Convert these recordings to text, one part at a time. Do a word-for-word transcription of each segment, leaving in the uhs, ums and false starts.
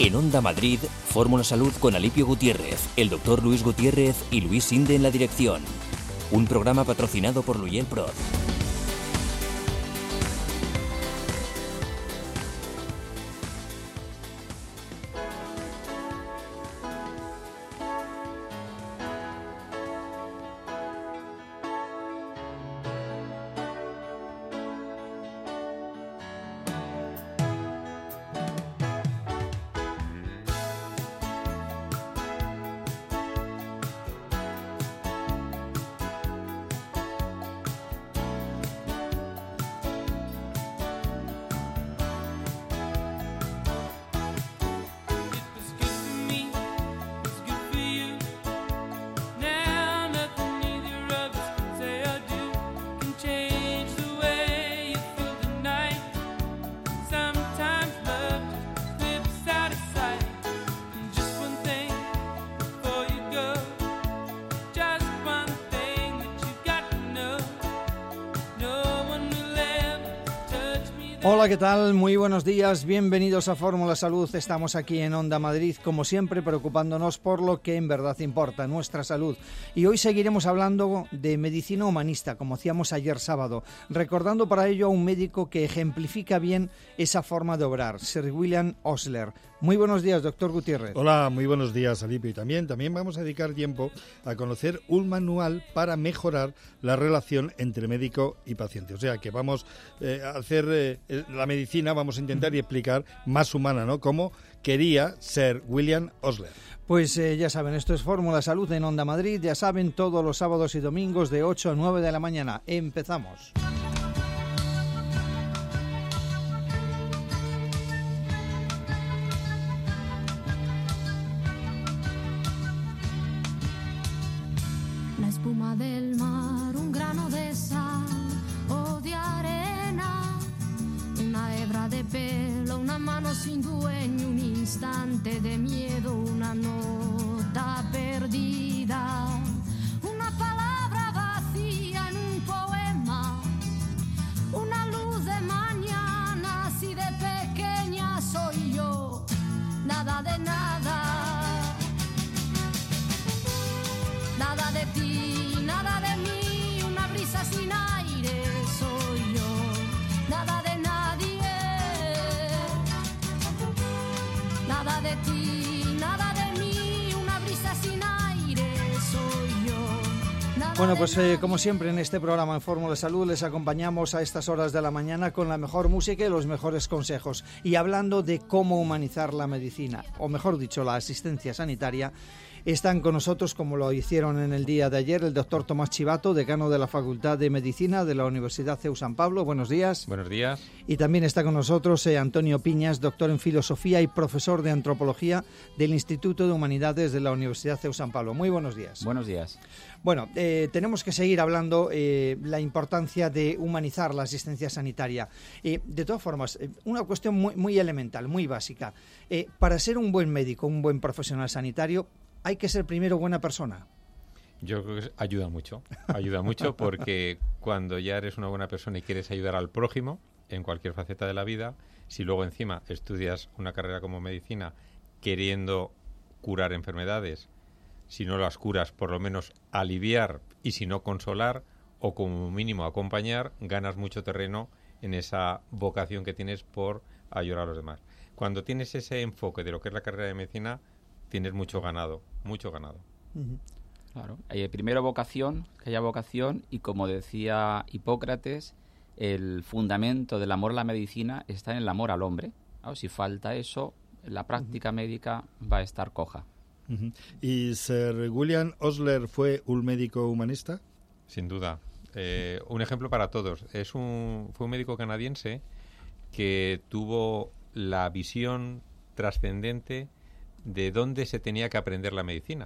En Onda Madrid, Fórmula Salud con Alipio Gutiérrez, el doctor Luis Gutiérrez y Luis Sinde en la dirección. Un programa patrocinado por Luyel Prod. Hola, ¿qué tal? Muy buenos días, bienvenidos a Fórmula Salud. Estamos aquí en Onda Madrid, como siempre, preocupándonos por lo que en verdad importa, nuestra salud. Y hoy seguiremos hablando de medicina humanista, como hacíamos ayer sábado, recordando para ello a un médico que ejemplifica bien esa forma de obrar, Sir William Osler. Muy buenos días, doctor Gutiérrez. Hola, muy buenos días, Alipio. Y también, también vamos a dedicar tiempo a conocer un manual para mejorar la relación entre médico y paciente. O sea, que vamos eh, a hacer eh, la medicina, vamos a intentar y explicar más humana, ¿no? Como quería Sir William Osler. Pues eh, ya saben, esto es Fórmula Salud en Onda Madrid. Ya saben, todos los sábados y domingos de ocho a nueve de la mañana. Empezamos. La espuma del mar, un grano de sal o de arena, una hebra de pelo, una mano sin dueño, un instante de miedo, una nota perdida, una palabra vacía en un poema, una luz de mañana, así de pequeña soy yo, nada de nada, nada de ti, nada de mí, una brisa sin aire soy yo, nada de nadie, nada de ti, nada de mí, una brisa sin aire soy yo, nada. Bueno, pues eh, como siempre en este programa en Fórmula Salud les acompañamos a estas horas de la mañana con la mejor música y los mejores consejos, y hablando de cómo humanizar la medicina, o mejor dicho, la asistencia sanitaria. Están con nosotros, como lo hicieron en el día de ayer, el doctor Tomás Chivato, decano de la Facultad de Medicina de la Universidad C E U San Pablo. Buenos días. Buenos días. Y también está con nosotros eh, Antonio Piñas, doctor en Filosofía y profesor de Antropología del Instituto de Humanidades de la Universidad C E U San Pablo. Muy buenos días. Buenos días. Bueno, eh, tenemos que seguir hablando eh, la importancia de humanizar la asistencia sanitaria. Eh, de todas formas, eh, una cuestión muy, muy elemental, muy básica. Eh, para ser un buen médico, un buen profesional sanitario, hay que ser primero buena persona. Yo creo que ayuda mucho, ayuda mucho porque cuando ya eres una buena persona y quieres ayudar al prójimo en cualquier faceta de la vida, si luego encima estudias una carrera como medicina queriendo curar enfermedades, si no las curas, por lo menos aliviar y si no consolar o como mínimo acompañar, ganas mucho terreno en esa vocación que tienes por ayudar a los demás. Cuando tienes ese enfoque de lo que es la carrera de medicina, tienes mucho ganado, mucho ganado. Uh-huh. Claro, hay primero vocación, que haya vocación, y como decía Hipócrates, el fundamento del amor a la medicina está en el amor al hombre. Claro, si falta eso, la práctica uh-huh. médica va a estar coja. Uh-huh. ¿Y Sir William Osler fue un médico humanista? Sin duda. Eh, un ejemplo para todos. Es un, fue un médico canadiense que tuvo la visión trascendente de dónde se tenía que aprender la medicina.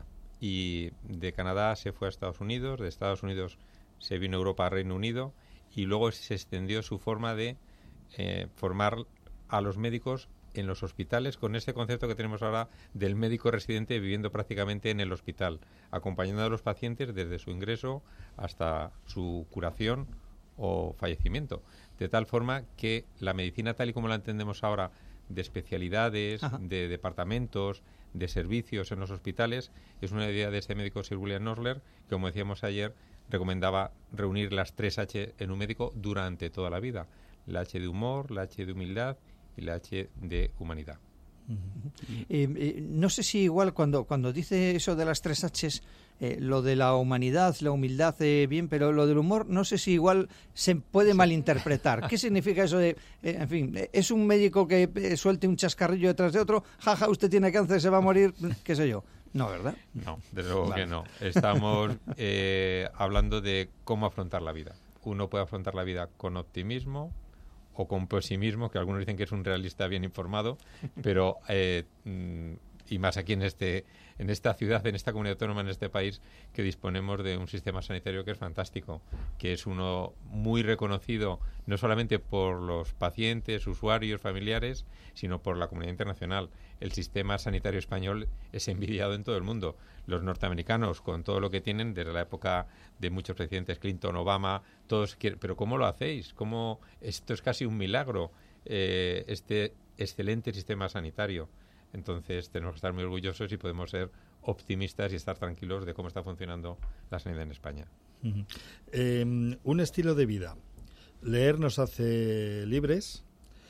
Y de Canadá se fue a Estados Unidos, de Estados Unidos se vino a Europa, a Reino Unido, y luego se extendió su forma de eh, formar a los médicos en los hospitales, con ese concepto que tenemos ahora del médico residente viviendo prácticamente en el hospital, acompañando a los pacientes desde su ingreso hasta su curación o fallecimiento. De tal forma que la medicina tal y como la entendemos ahora, de especialidades, Ajá. de departamentos, de servicios en los hospitales. Es una idea de este médico Sir William Osler, que, como decíamos ayer, recomendaba reunir las tres H en un médico durante toda la vida. La H de humor, la H de humildad y la H de humanidad. Uh-huh. Eh, eh, no sé si igual cuando, cuando dice eso de las tres H's, eh, lo de la humanidad, la humildad, eh, bien, pero lo del humor, no sé si igual se puede sí. malinterpretar. ¿Qué significa eso de, eh, en fin, es un médico que eh, suelte un chascarrillo detrás de otro, jaja, usted tiene cáncer, se va a morir, qué sé yo? No, ¿verdad? No, desde luego vale. que no. Estamos eh, hablando de cómo afrontar la vida. Uno puede afrontar la vida con optimismo o con pesimismo, que algunos dicen que es un realista bien informado, pero eh, y más aquí en este en esta ciudad, en esta comunidad autónoma, en este país, que disponemos de un sistema sanitario que es fantástico, que es uno muy reconocido no solamente por los pacientes, usuarios, familiares, sino por la comunidad internacional. El sistema sanitario español es envidiado en todo el mundo. Los norteamericanos, con todo lo que tienen desde la época de muchos presidentes, Clinton, Obama, todos quieren, pero ¿cómo lo hacéis? ¿Cómo? Esto es casi un milagro, eh, este excelente sistema sanitario. Entonces tenemos que estar muy orgullosos y podemos ser optimistas y estar tranquilos de cómo está funcionando la sanidad en España. Uh-huh. Eh, un estilo de vida. Leer nos hace libres,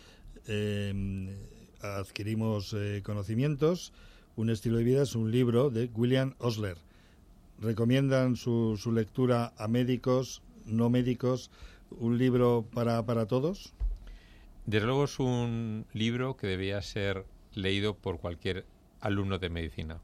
eh, adquirimos eh, conocimientos. Un estilo de vida es un libro de William Osler. ¿Recomiendan su, su lectura a médicos, no médicos? ¿Un libro para, para todos? Desde luego es un libro que debía ser leído por cualquier alumno de medicina.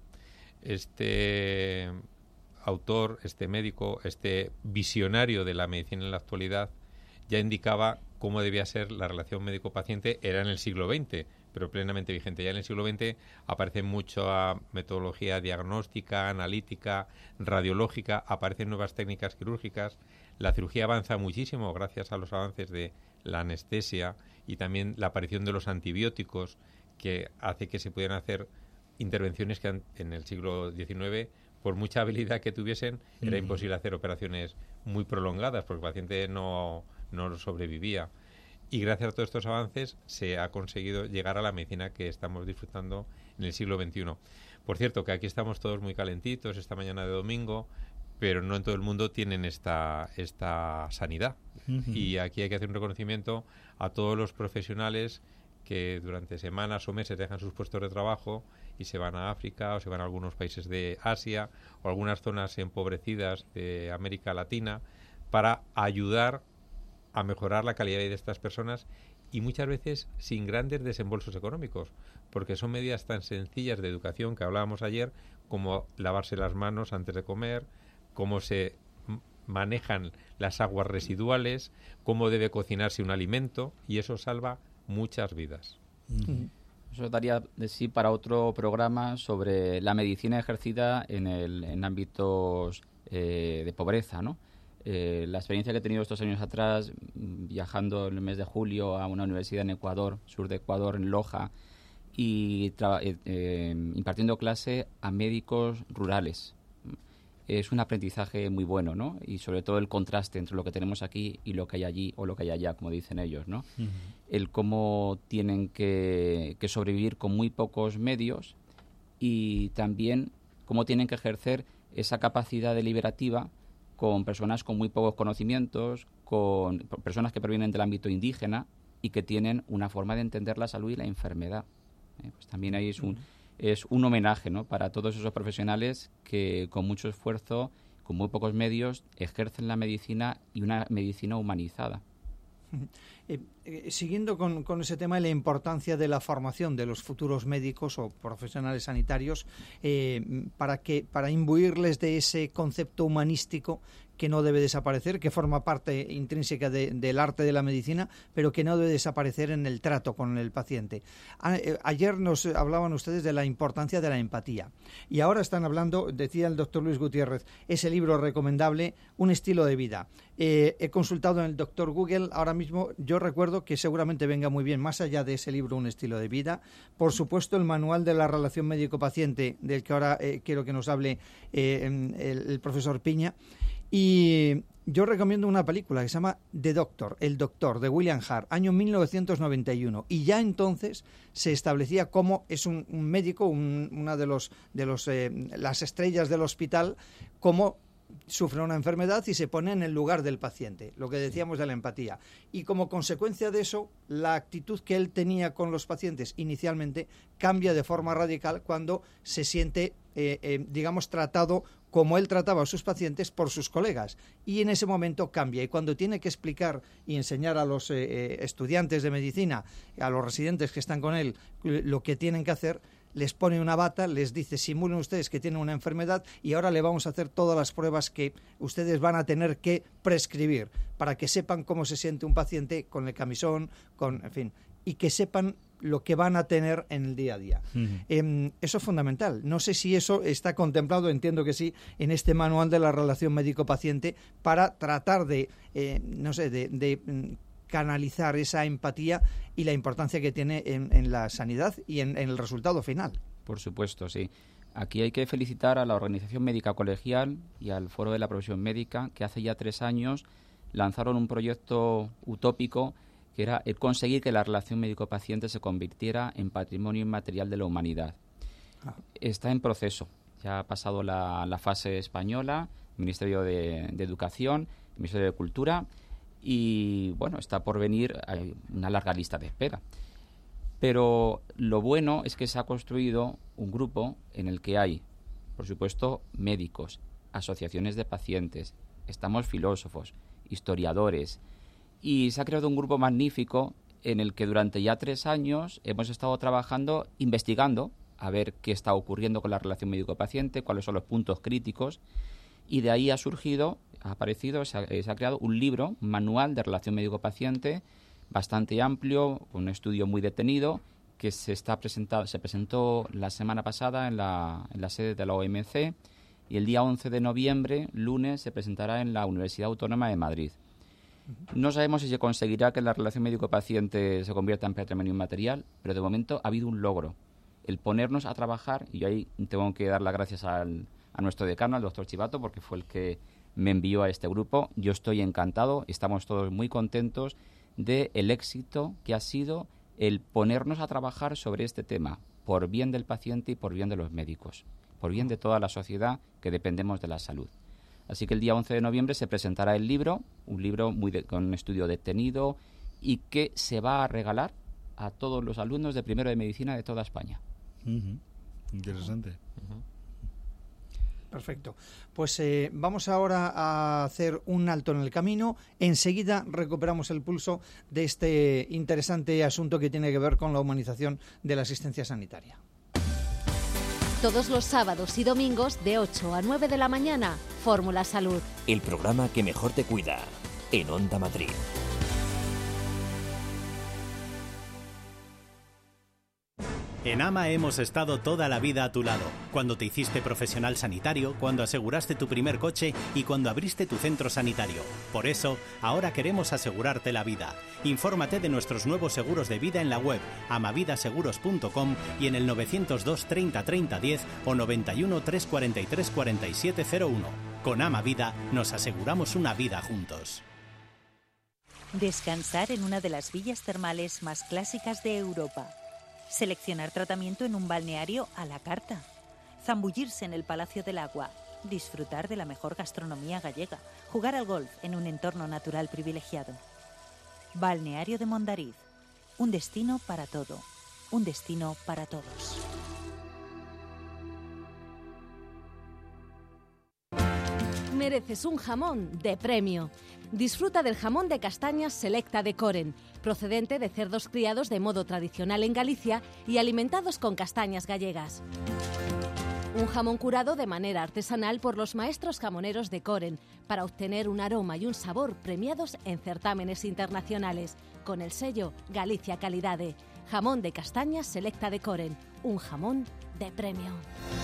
Este autor, este médico, este visionario de la medicina en la actualidad, ya indicaba cómo debía ser la relación médico-paciente. Era en el siglo veinte, pero plenamente vigente. Ya en el siglo veinte aparece mucha metodología diagnóstica, analítica, radiológica, aparecen nuevas técnicas quirúrgicas. La cirugía avanza muchísimo gracias a los avances de la anestesia y también la aparición de los antibióticos, que hace que se pudieran hacer intervenciones que en el siglo diecinueve, por mucha habilidad que tuviesen, era uh-huh. imposible hacer operaciones muy prolongadas porque el paciente no, no sobrevivía. Y gracias a todos estos avances se ha conseguido llegar a la medicina que estamos disfrutando en el siglo veintiuno. Por cierto, que aquí estamos todos muy calentitos esta mañana de domingo, pero no en todo el mundo tienen esta, esta sanidad. Uh-huh. Y aquí hay que hacer un reconocimiento a todos los profesionales que durante semanas o meses dejan sus puestos de trabajo y se van a África o se van a algunos países de Asia o algunas zonas empobrecidas de América Latina para ayudar a mejorar la calidad de vida de estas personas, y muchas veces sin grandes desembolsos económicos, porque son medidas tan sencillas de educación que hablábamos ayer, como lavarse las manos antes de comer, cómo se manejan las aguas residuales, cómo debe cocinarse un alimento, y eso salva muchas vidas. Mm. Eso daría de sí para otro programa sobre la medicina ejercida en, el, en ámbitos eh, de pobreza, ¿no? Eh, la experiencia que he tenido estos años atrás, viajando en el mes de julio a una universidad en Ecuador, sur de Ecuador, en Loja, y tra- eh, eh, impartiendo clase a médicos rurales. Es un aprendizaje muy bueno, ¿no? Y sobre todo el contraste entre lo que tenemos aquí y lo que hay allí o lo que hay allá, como dicen ellos, ¿no? Uh-huh. El cómo tienen que, que sobrevivir con muy pocos medios y también cómo tienen que ejercer esa capacidad deliberativa con personas con muy pocos conocimientos, con personas que provienen del ámbito indígena y que tienen una forma de entender la salud y la enfermedad. ¿Eh? Pues también ahí es un... Uh-huh. Es un homenaje, ¿no?, para todos esos profesionales que con mucho esfuerzo, con muy pocos medios, ejercen la medicina y una medicina humanizada. Eh, eh, siguiendo con, con ese tema de la importancia de la formación de los futuros médicos o profesionales sanitarios, eh, para que para imbuirles de ese concepto humanístico que no debe desaparecer, que forma parte intrínseca de, del arte de la medicina, pero que no debe desaparecer en el trato con el paciente. A, eh, ayer nos hablaban ustedes de la importancia de la empatía, y ahora están hablando, decía el doctor Luis Gutiérrez, ese libro recomendable, Un estilo de vida. Eh, he consultado en el doctor Google, ahora mismo yo recuerdo que seguramente venga muy bien, más allá de ese libro, Un estilo de vida, por supuesto el manual de la relación médico-paciente, del que ahora eh, quiero que nos hable eh, el, el profesor Piña. Y, yo recomiendo una película que se llama The Doctor, El Doctor, de William Hart, año mil novecientos noventa y uno. Y ya entonces se establecía cómo es un, un médico, un, una de los de los eh, las estrellas del hospital, cómo sufre una enfermedad y se pone en el lugar del paciente, lo que decíamos de la empatía. Y como consecuencia de eso, la actitud que él tenía con los pacientes inicialmente cambia de forma radical cuando se siente, eh, eh, digamos, tratado como él trataba a sus pacientes por sus colegas. Y en ese momento cambia. Y cuando tiene que explicar y enseñar a los eh, estudiantes de medicina, a los residentes que están con él, lo que tienen que hacer, les pone una bata, les dice, simulen ustedes que tienen una enfermedad y ahora le vamos a hacer todas las pruebas que ustedes van a tener que prescribir para que sepan cómo se siente un paciente con el camisón, con, en fin, y que sepan lo que van a tener en el día a día. Uh-huh. Eh, eso es fundamental. No sé si eso está contemplado, entiendo que sí, en este manual de la relación médico-paciente para tratar de, eh, no sé, de, de canalizar esa empatía y la importancia que tiene en, en la sanidad y en, en el resultado final. Por supuesto, sí. Aquí hay que felicitar a la Organización Médica Colegial y al Foro de la Profesión Médica, que hace ya tres años lanzaron un proyecto utópico que era el conseguir que la relación médico-paciente se convirtiera en patrimonio inmaterial de la humanidad. Ah. Está en proceso. Ya ha pasado la, la fase española, Ministerio de, de Educación, Ministerio de Cultura, y bueno, está por venir una larga lista de espera. Pero lo bueno es que se ha construido un grupo en el que hay, por supuesto, médicos, asociaciones de pacientes, estamos filósofos, historiadores, y se ha creado un grupo magnífico en el que durante ya tres años hemos estado trabajando, investigando, a ver qué está ocurriendo con la relación médico-paciente, cuáles son los puntos críticos, y de ahí ha surgido, ha aparecido, se ha, se ha creado un libro, un manual de relación médico-paciente, bastante amplio, un estudio muy detenido, que se está presentado, se presentó la semana pasada en la, en la sede de la O M C, y el día once de noviembre, lunes, se presentará en la Universidad Autónoma de Madrid. No sabemos si se conseguirá que la relación médico-paciente se convierta en patrimonio inmaterial, pero de momento ha habido un logro, el ponernos a trabajar, y yo ahí tengo que dar las gracias al, a nuestro decano, al doctor Chivato, porque fue el que me envió a este grupo. Yo estoy encantado, estamos todos muy contentos del éxito que ha sido el ponernos a trabajar sobre este tema, por bien del paciente y por bien de los médicos, por bien de toda la sociedad que dependemos de la salud. Así que el día once de noviembre se presentará el libro, un libro muy de, con un estudio detenido y que se va a regalar a todos los alumnos de primero de medicina de toda España. Uh-huh. Interesante. Uh-huh. Perfecto. Pues eh, vamos ahora a hacer un alto en el camino. Enseguida recuperamos el pulso de este interesante asunto que tiene que ver con la humanización de la asistencia sanitaria. Todos los sábados y domingos de ocho a nueve de la mañana, Fórmula Salud. El programa que mejor te cuida, en Onda Madrid. En AMA hemos estado toda la vida a tu lado, cuando te hiciste profesional sanitario, cuando aseguraste tu primer coche y cuando abriste tu centro sanitario. Por eso, ahora queremos asegurarte la vida. Infórmate de nuestros nuevos seguros de vida en la web amavidaseguros punto com y en el novecientos dos treinta treinta diez o noventa y uno trescientos cuarenta y tres cuarenta y siete cero uno. Con AMA Vida nos aseguramos una vida juntos. Descansar en una de las villas termales más clásicas de Europa. Seleccionar tratamiento en un balneario a la carta. Zambullirse en el Palacio del Agua. Disfrutar de la mejor gastronomía gallega. Jugar al golf en un entorno natural privilegiado. Balneario de Mondariz. Un destino para todo. Un destino para todos. Mereces un jamón de premio. Disfruta del jamón de castañas Selecta de Coren, procedente de cerdos criados de modo tradicional en Galicia y alimentados con castañas gallegas. Un jamón curado de manera artesanal por los maestros jamoneros de Coren, para obtener un aroma y un sabor premiados en certámenes internacionales, con el sello Galicia Calidade. Jamón de castañas Selecta de Coren, un jamón de premio.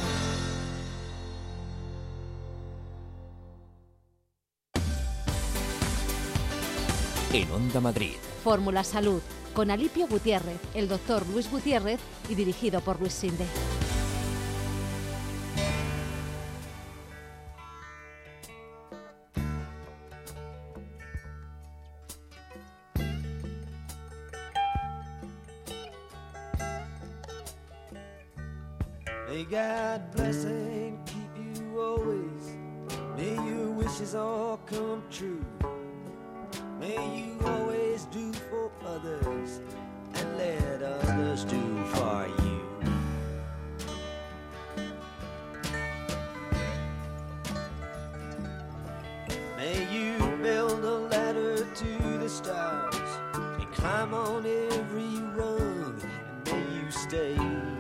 En Onda Madrid. Fórmula Salud, con Alipio Gutiérrez, el doctor Luis Gutiérrez y dirigido por Luis Sinde. May God bless and keep you always. May your wishes all come true. May you always do for others and let others do for you. May you build a ladder to the stars and climb on every rung, and may you stay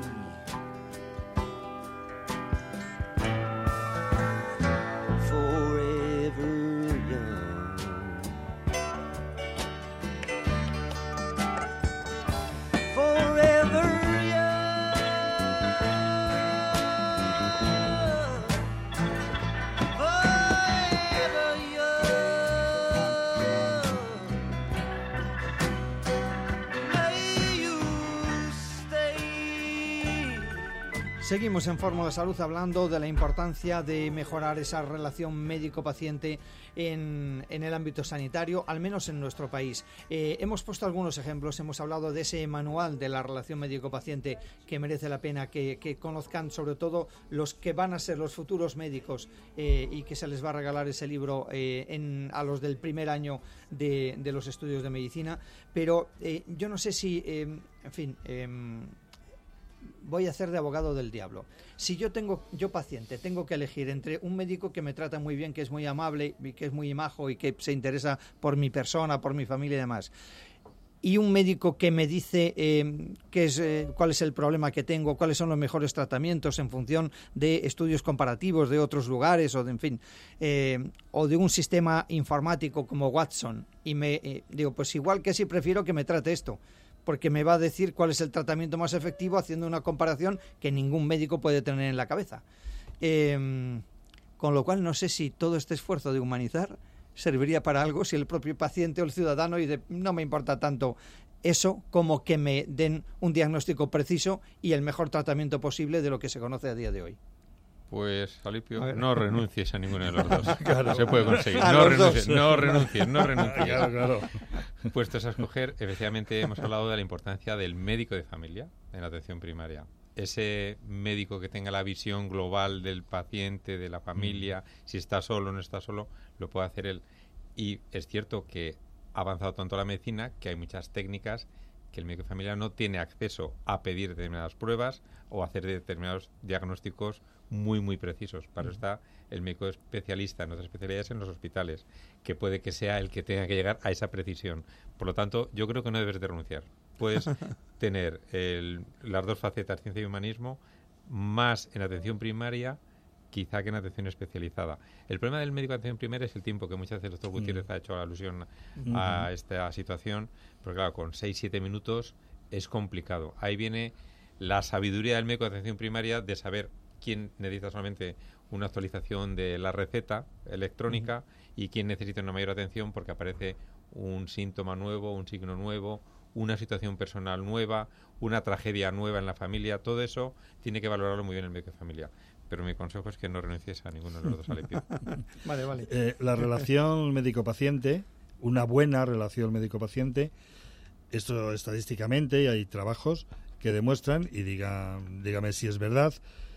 forever young. Forever young. Forever young. May you stay. Seguimos en Fórmula Salud hablando de la importancia de mejorar esa relación médico-paciente en, en el ámbito sanitario, al menos en nuestro país. Eh, hemos puesto algunos ejemplos, hemos hablado de ese manual de la relación médico-paciente que merece la pena que, que conozcan, sobre todo los que van a ser los futuros médicos, eh, y que se les va a regalar ese libro eh, en, a los del primer año de, de los estudios de medicina. Pero eh, yo no sé si, eh, en fin... Eh, voy a hacer de abogado del diablo. Si yo tengo, yo paciente, tengo que elegir entre un médico que me trata muy bien, que es muy amable, y que es muy majo y que se interesa por mi persona, por mi familia y demás, y un médico que me dice eh, qué es, eh, cuál es el problema que tengo, cuáles son los mejores tratamientos en función de estudios comparativos de otros lugares, o de, en fin, eh, o de un sistema informático como Watson, y me eh, digo, pues igual que si prefiero que me trate esto, porque me va a decir cuál es el tratamiento más efectivo haciendo una comparación que ningún médico puede tener en la cabeza. Eh, con lo cual no sé si todo este esfuerzo de humanizar serviría para algo si el propio paciente o el ciudadano dice, no me importa tanto eso como que me den un diagnóstico preciso y el mejor tratamiento posible de lo que se conoce a día de hoy. Pues, Alipio, no renuncies a ninguno de los dos. Claro. Se puede conseguir. A No los renuncies, dos. no renuncies, no renuncies. Claro, claro. Puestos a escoger, efectivamente hemos hablado de la importancia del médico de familia en la atención primaria. Ese médico que tenga la visión global del paciente, de la familia, si está solo o no está solo, lo puede hacer él. Y es cierto que ha avanzado tanto la medicina que hay muchas técnicas que el médico de familia no tiene acceso a pedir determinadas pruebas o hacer determinados diagnósticos muy, muy precisos. Para eso está el médico especialista en otras especialidades en los hospitales, que puede que sea el que tenga que llegar a esa precisión. Por lo tanto, yo creo que no debes de renunciar. Puedes tener el, las dos facetas, ciencia y humanismo, más en atención primaria, quizá que en atención especializada. El problema del médico de atención primaria es el tiempo, que muchas veces el doctor Gutiérrez mm. ha hecho alusión mm. a esta situación, pero claro, con seis siete minutos es complicado. Ahí viene la sabiduría del médico de atención primaria de saber quién necesita solamente una actualización de la receta electrónica mm. y quién necesita una mayor atención porque aparece un síntoma nuevo, un signo nuevo, una situación personal nueva, una tragedia nueva en la familia. Todo eso tiene que valorarlo muy bien el médico de familia. Pero mi consejo es que no renuncies a ninguno de los dos, Alepio. Vale, vale. Eh, la relación médico-paciente, una buena relación médico-paciente, esto estadísticamente, y hay trabajos que demuestran, y diga, dígame si es verdad,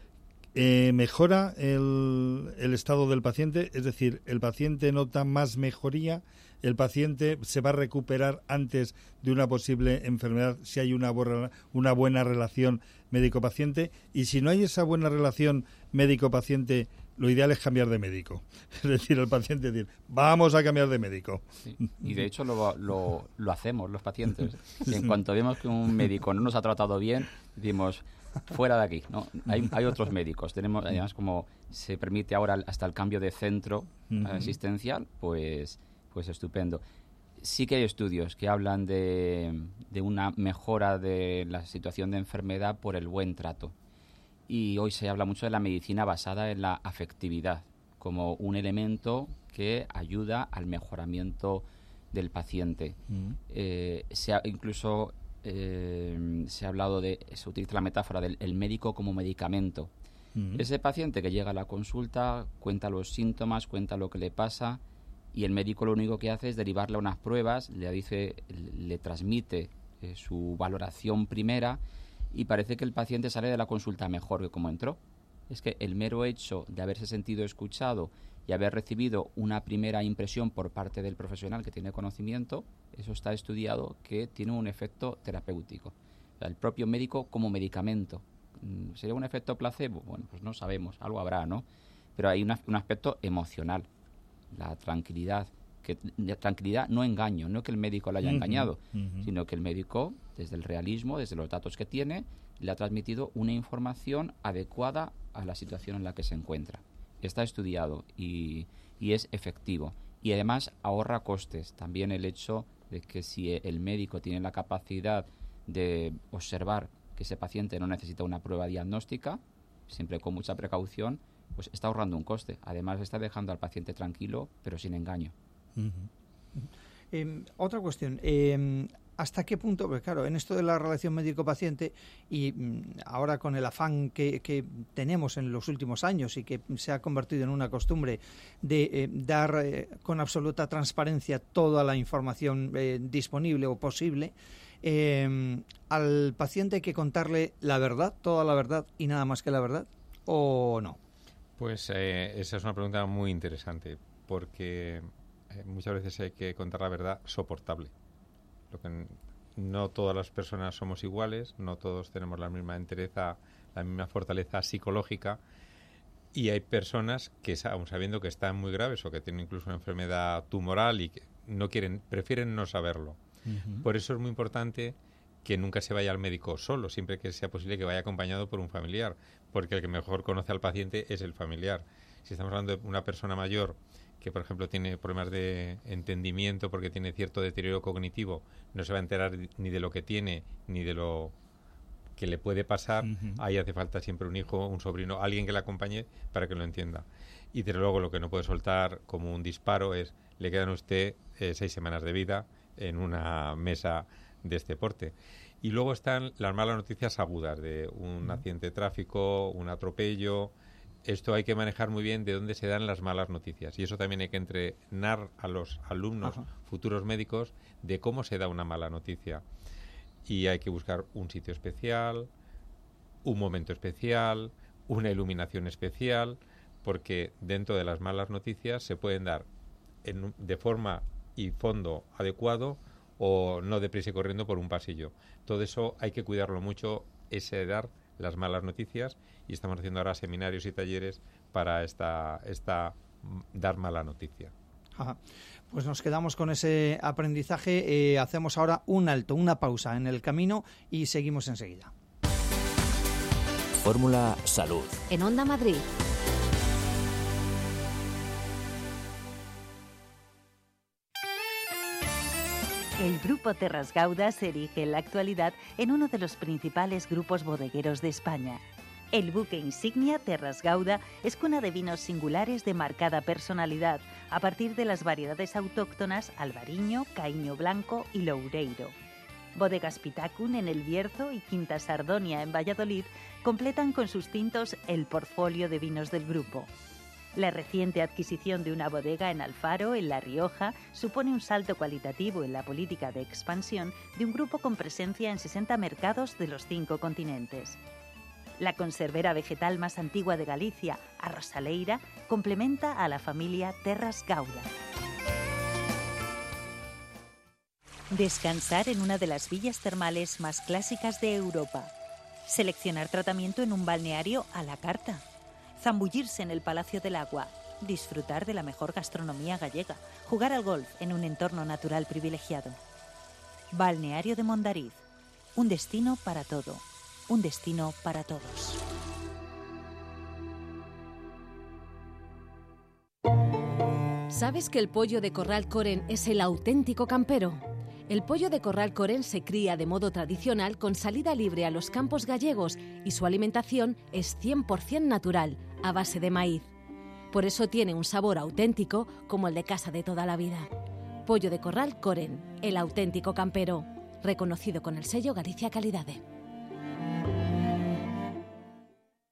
eh, mejora el, el estado del paciente, es decir, el paciente nota más mejoría, el paciente se va a recuperar antes de una posible enfermedad si hay una, borra, una buena relación médico-paciente, y si no hay esa buena relación médico-paciente, lo ideal es cambiar de médico. Es decir, el paciente decir, vamos a cambiar de médico. Sí. Y de hecho lo, lo, lo hacemos los pacientes. Y en cuanto vemos que un médico no nos ha tratado bien, decimos, fuera de aquí, ¿no? Hay, hay otros médicos. Tenemos, además, como se permite ahora hasta el cambio de centro uh-huh. asistencial, pues, pues estupendo. Sí que hay estudios que hablan de, de una mejora de la situación de enfermedad por el buen trato. Y hoy se habla mucho de la medicina basada en la afectividad como un elemento que ayuda al mejoramiento del paciente. Mm. Eh, se ha, incluso eh, se ha hablado de, se utiliza la metáfora del el médico como medicamento. Mm. Ese paciente que llega a la consulta cuenta los síntomas, cuenta lo que le pasa, y el médico lo único que hace es derivarle a unas pruebas, le dice, le transmite eh, su valoración primera, y parece que el paciente sale de la consulta mejor que como entró. Es que el mero hecho de haberse sentido escuchado y haber recibido una primera impresión por parte del profesional que tiene conocimiento, eso está estudiado que tiene un efecto terapéutico. O sea, el propio médico como medicamento. ¿Sería un efecto placebo? Bueno, pues no sabemos, algo habrá, ¿no? Pero hay una, un aspecto emocional, la tranquilidad. Que, tranquilidad, no engaño, no que el médico le haya uh-huh, engañado, uh-huh. sino que el médico, desde el realismo, desde los datos que tiene, le ha transmitido una información adecuada a la situación en la que se encuentra. Está estudiado y, y es efectivo. Y además ahorra costes. También el hecho de que si el médico tiene la capacidad de observar que ese paciente no necesita una prueba diagnóstica, siempre con mucha precaución, pues está ahorrando un coste. Además está dejando al paciente tranquilo, pero sin engaño. Uh-huh. Eh, otra cuestión, eh, ¿hasta qué punto? Pues claro, en esto de la relación médico-paciente y mm, ahora con el afán que, que tenemos en los últimos años y que se ha convertido en una costumbre de eh, dar eh, con absoluta transparencia toda la información eh, disponible o posible, eh, ¿al paciente hay que contarle la verdad, toda la verdad y nada más que la verdad o no? Pues eh, esa es una pregunta muy interesante porque muchas veces hay que contar la verdad soportable. Lo que no todas las personas somos iguales, no todos tenemos la misma entereza, la misma fortaleza psicológica, y hay personas que, aun sabiendo que están muy graves o que tienen incluso una enfermedad tumoral y que no quieren, prefieren no saberlo. Uh-huh. Por eso es muy importante que nunca se vaya al médico solo, siempre que sea posible que vaya acompañado por un familiar, porque el que mejor conoce al paciente es el familiar. Si estamos hablando de una persona mayor que, por ejemplo, tiene problemas de entendimiento porque tiene cierto deterioro cognitivo, no se va a enterar ni de lo que tiene ni de lo que le puede pasar. Uh-huh. Ahí hace falta siempre un hijo, un sobrino, alguien que le acompañe para que lo entienda. Y desde luego lo que no puede soltar como un disparo es: le quedan a usted eh, seis semanas de vida en una mesa de este porte. Y luego están las malas noticias agudas de un uh-huh. accidente de tráfico, un atropello. Esto hay que manejar muy bien de dónde se dan las malas noticias, y eso también hay que entrenar a los alumnos, Ajá. futuros médicos, de cómo se da una mala noticia. Y hay que buscar un sitio especial, un momento especial, una iluminación especial, porque dentro de las malas noticias se pueden dar en, de forma y fondo adecuado o no deprisa y corriendo por un pasillo. Todo eso hay que cuidarlo mucho, ese dar las malas noticias, y estamos haciendo ahora seminarios y talleres para esta, esta dar mala noticia. Ajá. Pues nos quedamos con ese aprendizaje. Eh, hacemos ahora un alto, una pausa en el camino y seguimos enseguida. Fórmula Salud. En Onda Madrid. El Grupo Terras Gauda se erige en la actualidad en uno de los principales grupos bodegueros de España. El buque insignia Terras Gauda es cuna de vinos singulares de marcada personalidad, a partir de las variedades autóctonas Albariño, Caíño Blanco y Loureiro. Bodegas Pitacun en El Bierzo y Quinta Sardonia en Valladolid completan con sus tintos el portfolio de vinos del grupo. La reciente adquisición de una bodega en Alfaro, en La Rioja, supone un salto cualitativo en la política de expansión de un grupo con presencia en sesenta mercados de los cinco continentes. La conservera vegetal más antigua de Galicia, Arrosaleira, complementa a la familia Terras Gauda. Descansar en una de las villas termales más clásicas de Europa. Seleccionar tratamiento en un balneario a la carta. Zambullirse en el Palacio del Agua, disfrutar de la mejor gastronomía gallega, jugar al golf en un entorno natural privilegiado. Balneario de Mondariz, un destino para todo, un destino para todos. ¿Sabes que el pollo de Corral Coren es el auténtico campero? El pollo de Corral Coren se cría de modo tradicional con salida libre a los campos gallegos y su alimentación es cien por ciento natural, a base de maíz. Por eso tiene un sabor auténtico como el de casa de toda la vida. Pollo de Corral Coren, el auténtico campero, reconocido con el sello Galicia Calidade.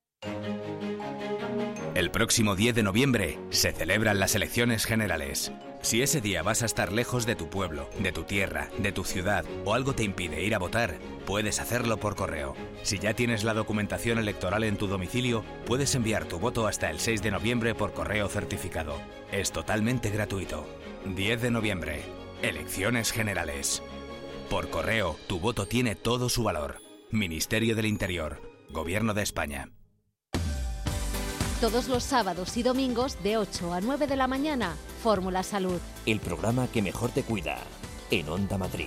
El próximo diez de noviembre se celebran las elecciones generales. Si ese día vas a estar lejos de tu pueblo, de tu tierra, de tu ciudad o algo te impide ir a votar, puedes hacerlo por correo. Si ya tienes la documentación electoral en tu domicilio, puedes enviar tu voto hasta el seis de noviembre por correo certificado. Es totalmente gratuito. diez de noviembre. Elecciones generales. Por correo, tu voto tiene todo su valor. Ministerio del Interior. Gobierno de España. Todos los sábados y domingos de ocho a nueve de la mañana, Fórmula Salud. El programa que mejor te cuida, en Onda Madrid.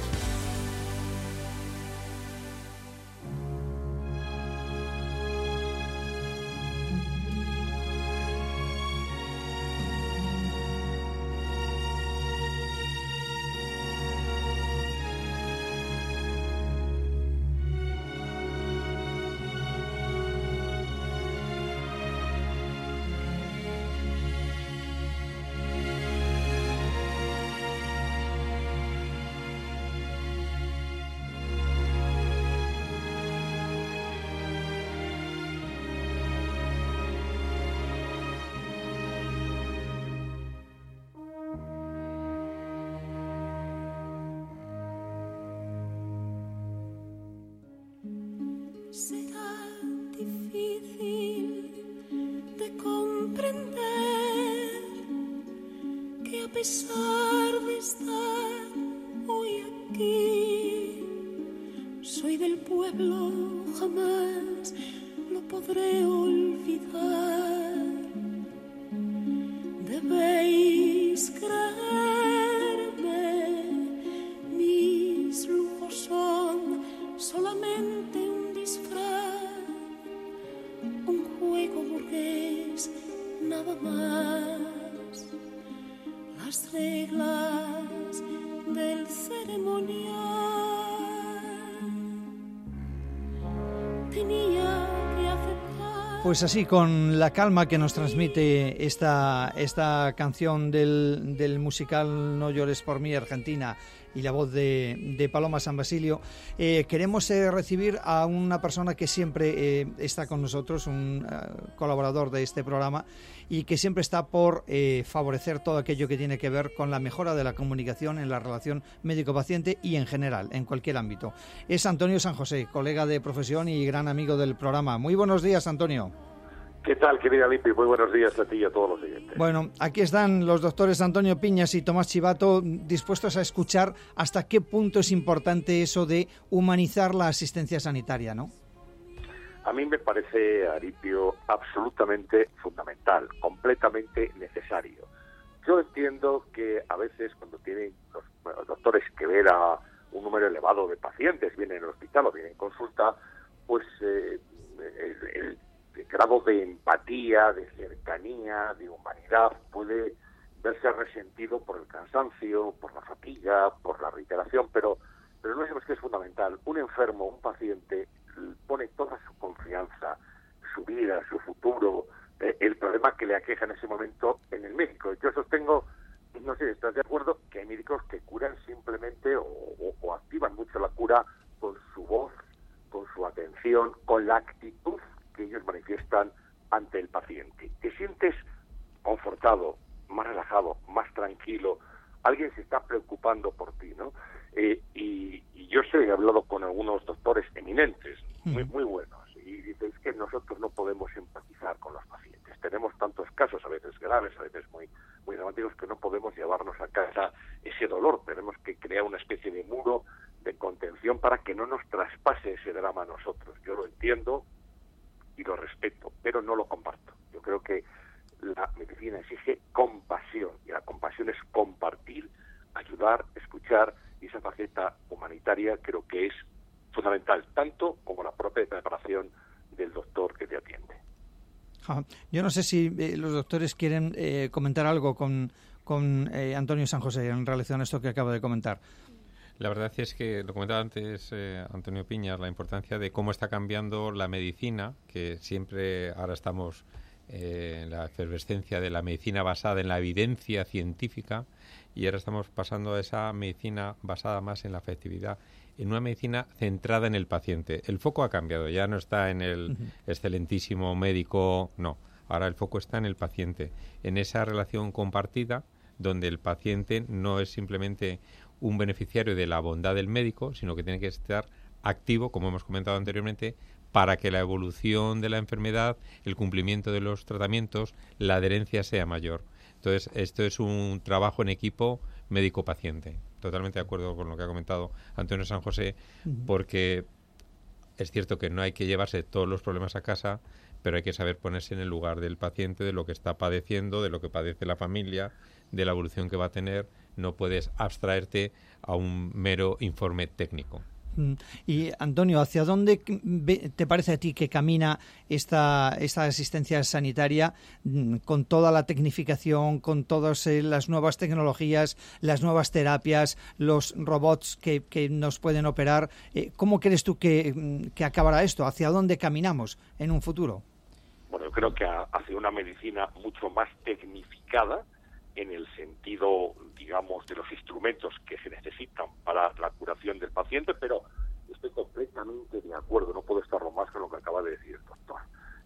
Será difícil de comprender que a pesar de estar hoy aquí, soy del pueblo, jamás lo podré olvidar. Debéis creerme, mis lujos son solamente un disfraz, un juego burgués, nada más. Las reglas del ceremonial tenía que aceptar. Pues así, con la calma que nos transmite esta, esta canción del, del musical No llores por mí, Argentina, y la voz de, de Paloma San Basilio, eh, queremos eh, recibir a una persona que siempre eh, está con nosotros, un uh, colaborador de este programa, y que siempre está por eh, favorecer todo aquello que tiene que ver con la mejora de la comunicación en la relación médico-paciente y en general, en cualquier ámbito. Es Antonio San José, colega de profesión y gran amigo del programa. Muy buenos días, Antonio. ¿Qué tal, querida Lipi? Muy buenos días a ti y a todos los oyentes. Bueno, aquí están los doctores Antonio Piñas y Tomás Chivato dispuestos a escuchar hasta qué punto es importante eso de humanizar la asistencia sanitaria, ¿no? A mí me parece, Aripio, absolutamente fundamental, completamente necesario. Yo entiendo que a veces cuando tienen los, bueno, los doctores que ver a un número elevado de pacientes, vienen en el hospital o vienen en consulta, pues eh, el, el El grado de empatía, de cercanía, de humanidad puede verse resentido por el cansancio, por la fatiga, por la reiteración, pero, pero no sabemos que es fundamental. Un enfermo, un paciente, pone toda su confianza, su vida, su futuro, eh, el problema que le aqueja en ese momento en el médico. Yo sostengo, no sé si estás de acuerdo, que hay médicos que curan simplemente o, o, o activan mucho la cura con su voz, con su atención, con la actitud que ellos manifiestan ante el paciente. Te sientes confortado, más relajado, más tranquilo, alguien se está preocupando por ti, ¿no? Eh, y, y yo sé, he hablado con algunos doctores eminentes, muy muy buenos, y dicen que nosotros no podemos empatizar con los pacientes. Tenemos tantos casos, a veces graves, a veces muy, muy dramáticos, que no podemos llevarnos a casa ese dolor. Tenemos que crear una especie de muro de contención para que no nos traspase ese drama a nosotros. Yo lo entiendo y lo respeto, pero no lo comparto. Yo creo que la medicina exige compasión, y la compasión es compartir, ayudar, escuchar, y esa faceta humanitaria creo que es fundamental, tanto como la propia preparación del doctor que te atiende. Ah, yo no sé si eh, los doctores quieren eh, comentar algo con, con eh, Antonio San José en relación a esto que acaba de comentar. La verdad es que lo comentaba antes eh, Antonio Piñas, la importancia de cómo está cambiando la medicina, que siempre ahora estamos eh, en la efervescencia de la medicina basada en la evidencia científica, y ahora estamos pasando a esa medicina basada más en la afectividad, en una medicina centrada en el paciente. El foco ha cambiado, ya no está en el uh-huh. excelentísimo médico, no. Ahora el foco está en el paciente, en esa relación compartida donde el paciente no es simplemente un beneficiario de la bondad del médico, sino que tiene que estar activo, como hemos comentado anteriormente, para que la evolución de la enfermedad, el cumplimiento de los tratamientos, la adherencia sea mayor. Entonces, esto es un trabajo en equipo médico-paciente. Totalmente de acuerdo con lo que ha comentado Antonio San José, porque es cierto que no hay que llevarse todos los problemas a casa, pero hay que saber ponerse en el lugar del paciente, de lo que está padeciendo, de lo que padece la familia, de la evolución que va a tener. No puedes abstraerte a un mero informe técnico. Y Antonio, ¿hacia dónde te parece a ti que camina esta, esta asistencia sanitaria con toda la tecnificación, con todas las nuevas tecnologías, las nuevas terapias, los robots que, que nos pueden operar? ¿Cómo crees tú que, que acabará esto? ¿Hacia dónde caminamos en un futuro? Bueno, yo creo que hacia una medicina mucho más tecnificada, en el sentido, digamos, de los instrumentos que se necesitan para la curación del paciente, pero estoy completamente de acuerdo, no puedo estarlo más con lo que acaba de decir el doctor.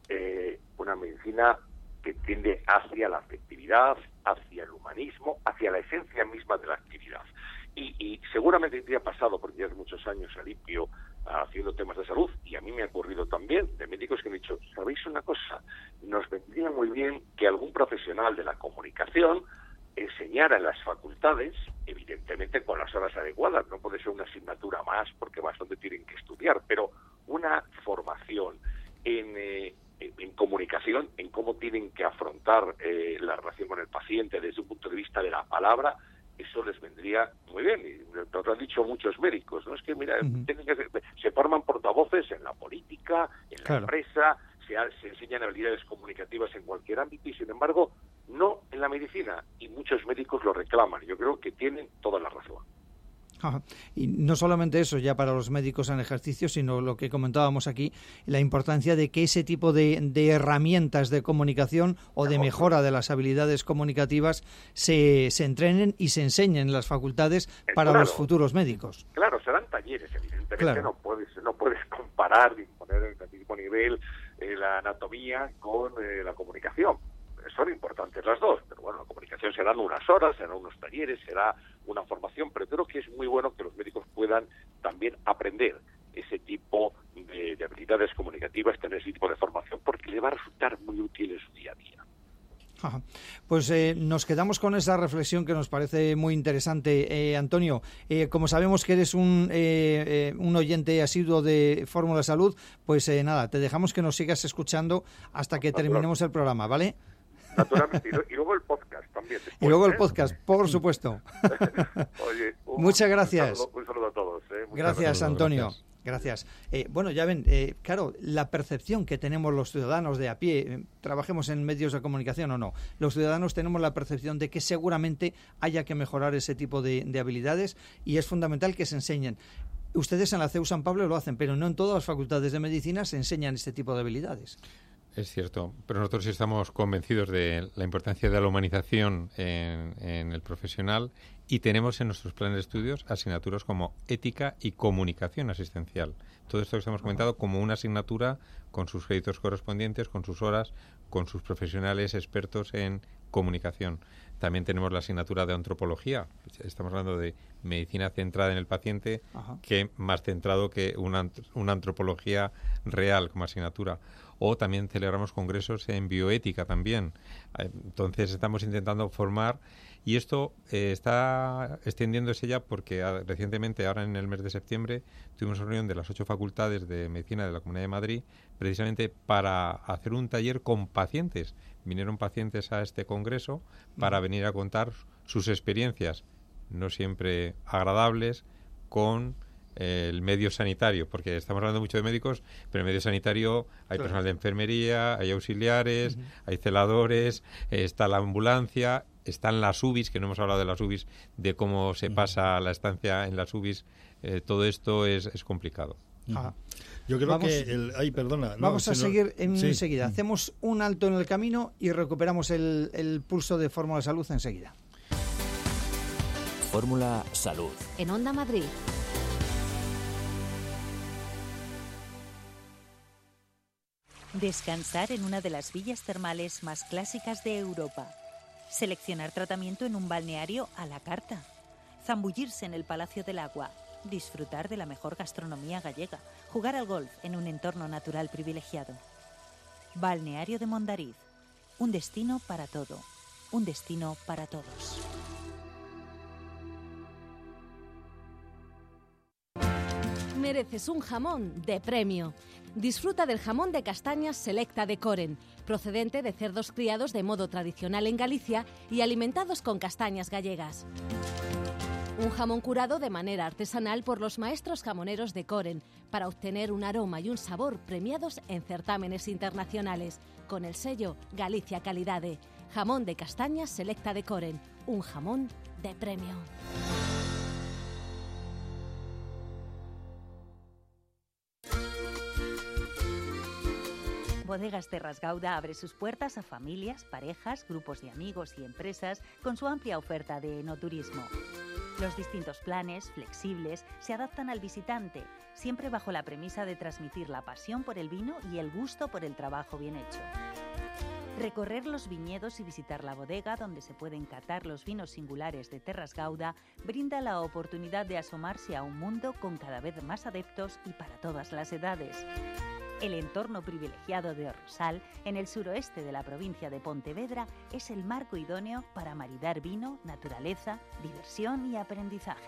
Eh, una medicina que tiende hacia la afectividad, hacia el humanismo, hacia la esencia misma de la actividad. Y, y seguramente te ha pasado, porque llevas muchos años, Alipio, haciendo temas de salud, y a mí me ha ocurrido también, de médicos que han dicho, ¿sabéis una cosa? Nos vendría muy bien que algún profesional de la comunicación enseñara en las facultades, evidentemente con las horas adecuadas, no puede ser una asignatura más, porque más donde tienen que estudiar, pero una formación en, eh, en, en comunicación, en cómo tienen que afrontar eh, la relación con el paciente desde un punto de vista de la palabra. Eso les vendría muy bien, y lo han dicho muchos médicos, ¿no? Es que, mira, uh-huh. tienen que ser, se forman portavoces en la política, en la claro. empresa, se, se enseñan habilidades comunicativas en cualquier ámbito, y sin embargo, no en la medicina, y muchos médicos lo reclaman. Yo creo que tienen toda la razón. Ajá. Y no solamente eso ya para los médicos en ejercicio, sino lo que comentábamos aquí, la importancia de que ese tipo de, de herramientas de comunicación o de mejora de las habilidades comunicativas se, se entrenen y se enseñen en las facultades para claro, los futuros médicos. Claro, serán talleres, evidentemente claro. no puedes no puedes comparar ni poner en el mismo nivel eh, la anatomía con eh, la comunicación. Son importantes las dos, pero bueno, la comunicación serán unas horas, serán unos talleres, será una formación, pero creo que es muy bueno que los médicos puedan también aprender ese tipo de, de habilidades comunicativas, tener ese tipo de formación, porque le va a resultar muy útil en su día a día. Ajá. Pues eh, nos quedamos con esa reflexión que nos parece muy interesante. Eh, Antonio, eh, como sabemos que eres un, eh, eh, un oyente asiduo de Fórmula Salud, pues eh, nada, te dejamos que nos sigas escuchando hasta que terminemos el programa, ¿vale? Naturalmente, y luego el podcast también. Después, y luego el ¿eh? podcast, por supuesto. Oye, un, muchas gracias. Un saludo, un saludo a todos. ¿eh? Gracias, gracias, Antonio. Gracias. Gracias. Eh, bueno, ya ven, eh, claro, la percepción que tenemos los ciudadanos de a pie, eh, trabajemos en medios de comunicación o no, los ciudadanos tenemos la percepción de que seguramente haya que mejorar ese tipo de, de habilidades, y es fundamental que se enseñen. Ustedes en la C E U San Pablo lo hacen, pero no en todas las facultades de medicina se enseñan este tipo de habilidades. Es cierto, pero nosotros sí estamos convencidos de la importancia de la humanización en, en el profesional, y tenemos en nuestros planes de estudios asignaturas como ética y comunicación asistencial. Todo esto que estamos comentando como una asignatura con sus créditos correspondientes, con sus horas, con sus profesionales expertos en comunicación. También tenemos la asignatura de antropología. Estamos hablando de medicina centrada en el paciente, Ajá. que más centrado que una, una antropología real como asignatura. O también celebramos congresos en bioética también. Entonces estamos intentando formar, y esto eh, está extendiéndose ya porque a, recientemente, ahora en el mes de septiembre, tuvimos una reunión de las ocho facultades de medicina de la Comunidad de Madrid, precisamente para hacer un taller con pacientes. Vinieron pacientes a este congreso para venir a contar sus experiencias, no siempre agradables, con el medio sanitario, porque estamos hablando mucho de médicos, pero en el medio sanitario hay claro. personal de enfermería, hay auxiliares, uh-huh. hay celadores, eh, está la ambulancia, están las U B Is, que no hemos hablado de las U B Is, de cómo se uh-huh. pasa la estancia en las U B Is. Eh, todo esto es, es complicado. Uh-huh. Yo creo vamos, que... El, ay, perdona. No, vamos a si seguir no, en, sí. enseguida. Hacemos un alto en el camino y recuperamos el, el pulso de Fórmula Salud enseguida. Fórmula Salud. En Onda Madrid. Descansar en una de las villas termales más clásicas de Europa. Seleccionar tratamiento en un balneario a la carta. Zambullirse en el Palacio del Agua. Disfrutar de la mejor gastronomía gallega. Jugar al golf en un entorno natural privilegiado. Balneario de Mondariz. Un destino para todo. Un destino para todos. Mereces un jamón de premio. Disfruta del jamón de castañas Selecta de Coren, procedente de cerdos criados de modo tradicional en Galicia y alimentados con castañas gallegas. Un jamón curado de manera artesanal por los maestros jamoneros de Coren para obtener un aroma y un sabor premiados en certámenes internacionales con el sello Galicia Calidade. Jamón de castañas Selecta de Coren, un jamón de premio. Bodegas Terras Gauda abre sus puertas a familias, parejas, grupos de amigos y empresas con su amplia oferta de enoturismo. Los distintos planes, flexibles, se adaptan al visitante, siempre bajo la premisa de transmitir la pasión por el vino y el gusto por el trabajo bien hecho. Recorrer los viñedos y visitar la bodega donde se pueden catar los vinos singulares de Terras Gauda brinda la oportunidad de asomarse a un mundo con cada vez más adeptos y para todas las edades. El entorno privilegiado de Rosal, en el suroeste de la provincia de Pontevedra, es el marco idóneo para maridar vino, naturaleza, diversión y aprendizaje.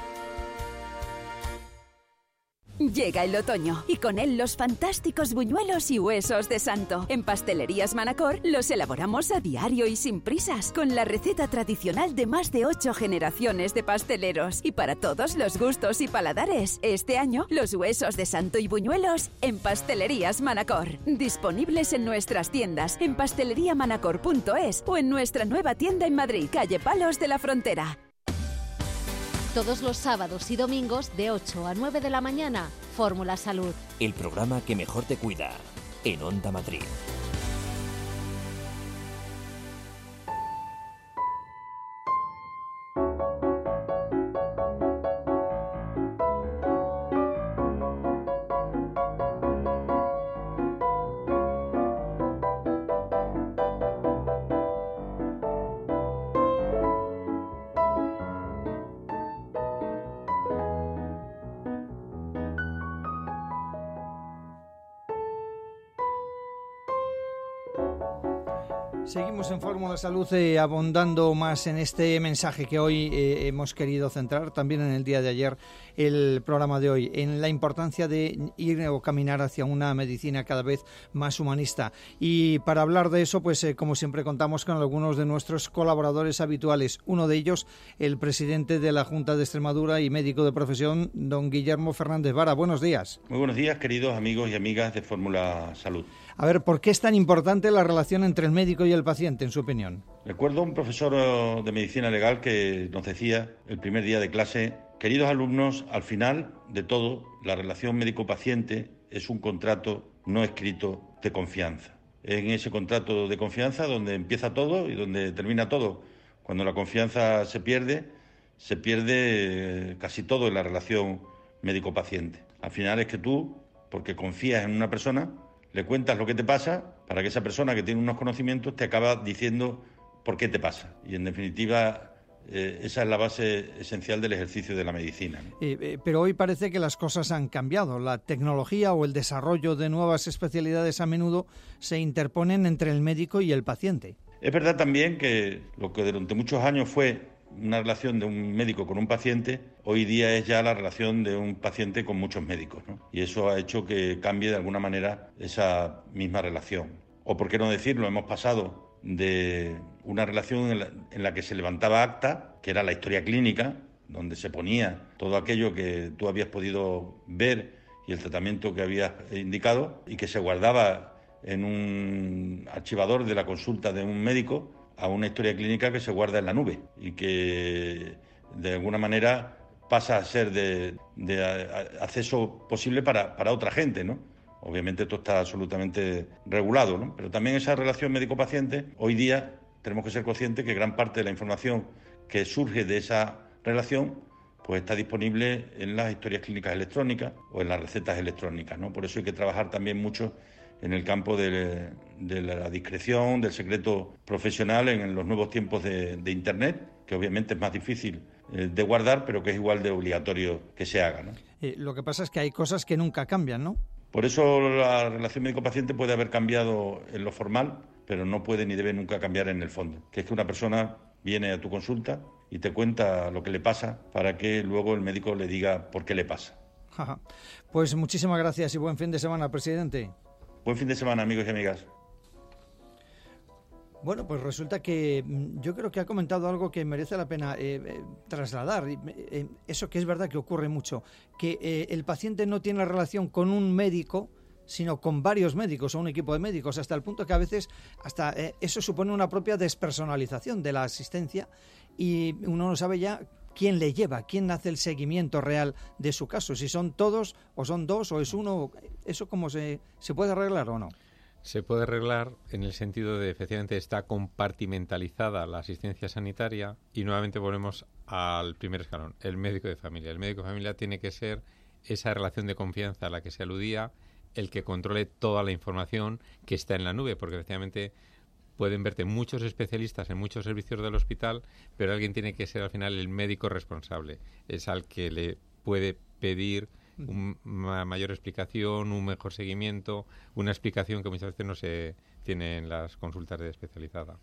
Llega el otoño y con él los fantásticos buñuelos y huesos de santo. En Pastelerías Manacor los elaboramos a diario y sin prisas, con la receta tradicional de más de ocho generaciones de pasteleros. Y para todos los gustos y paladares, este año los huesos de santo y buñuelos en Pastelerías Manacor. Disponibles en nuestras tiendas, en pastelería manacor punto es o en nuestra nueva tienda en Madrid, calle Palos de la Frontera. Todos los sábados y domingos de ocho a nueve de la mañana, Fórmula Salud. El programa que mejor te cuida, en Onda Madrid. Seguimos en Fórmula Salud eh, abundando más en este mensaje que hoy eh, hemos querido centrar, también en el día de ayer, el programa de hoy, en la importancia de ir o caminar hacia una medicina cada vez más humanista. Y para hablar de eso, pues eh, como siempre contamos con algunos de nuestros colaboradores habituales. Uno de ellos, el presidente de la Junta de Extremadura y médico de profesión, don Guillermo Fernández Vara. Buenos días. Muy buenos días, queridos amigos y amigas de Fórmula Salud. A ver, ¿por qué es tan importante la relación entre el médico y el paciente, en su opinión? Recuerdo un profesor de medicina legal que nos decía el primer día de clase: queridos alumnos, al final de todo, la relación médico-paciente es un contrato no escrito de confianza. Es en ese contrato de confianza donde empieza todo y donde termina todo. Cuando la confianza se pierde, se pierde casi todo en la relación médico-paciente. Al final es que tú, porque confías en una persona, le cuentas lo que te pasa para que esa persona que tiene unos conocimientos te acaba diciendo por qué te pasa. Y en definitiva, eh, esa es la base esencial del ejercicio de la medicina, ¿no? Eh, eh, pero hoy parece que las cosas han cambiado. La tecnología o el desarrollo de nuevas especialidades a menudo se interponen entre el médico y el paciente. Es verdad también que lo que durante muchos años fue una relación de un médico con un paciente, hoy día es ya la relación de un paciente con muchos médicos, ¿no? Y eso ha hecho que cambie de alguna manera esa misma relación. O por qué no decirlo, hemos pasado de una relación en la, en la que se levantaba acta, que era la historia clínica, donde se ponía todo aquello que tú habías podido ver y el tratamiento que habías indicado, y que se guardaba en un archivador de la consulta de un médico, a una historia clínica que se guarda en la nube y que de alguna manera pasa a ser de, de acceso posible para, para otra gente, ¿no? Obviamente esto está absolutamente regulado, ¿no? Pero también esa relación médico-paciente, hoy día tenemos que ser conscientes que gran parte de la información que surge de esa relación pues está disponible en las historias clínicas electrónicas o en las recetas electrónicas, ¿no? Por eso hay que trabajar también mucho en el campo de, de la discreción, del secreto profesional en los nuevos tiempos de, de Internet, que obviamente es más difícil eh, de guardar, pero que es igual de obligatorio que se haga, ¿no? Eh, lo que pasa es que hay cosas que nunca cambian, ¿no? Por eso la relación médico-paciente puede haber cambiado en lo formal, pero no puede ni debe nunca cambiar en el fondo, que es que una persona viene a tu consulta y te cuenta lo que le pasa para que luego el médico le diga por qué le pasa. Pues muchísimas gracias y buen fin de semana, presidente. Buen fin de semana, amigos y amigas. Bueno, pues resulta que yo creo que ha comentado algo que merece la pena eh, eh, trasladar. Eh, eso que es verdad que ocurre mucho, que eh, el paciente no tiene relación con un médico, sino con varios médicos o un equipo de médicos, hasta el punto que a veces hasta eh, eso supone una propia despersonalización de la asistencia y uno no sabe ya quién le lleva, quién hace el seguimiento real de su caso, si son todos o son dos o es uno. ¿Eso cómo se, se puede arreglar o no? Se puede arreglar en el sentido de, efectivamente, está compartimentalizada la asistencia sanitaria y nuevamente volvemos al primer escalón, el médico de familia. El médico de familia tiene que ser esa relación de confianza a la que se aludía, el que controle toda la información que está en la nube, porque efectivamente pueden verte muchos especialistas en muchos servicios del hospital, pero alguien tiene que ser al final el médico responsable. Es al que le puede pedir un, una mayor explicación, un mejor seguimiento, una explicación que muchas veces no se tiene en las consultas de especializada.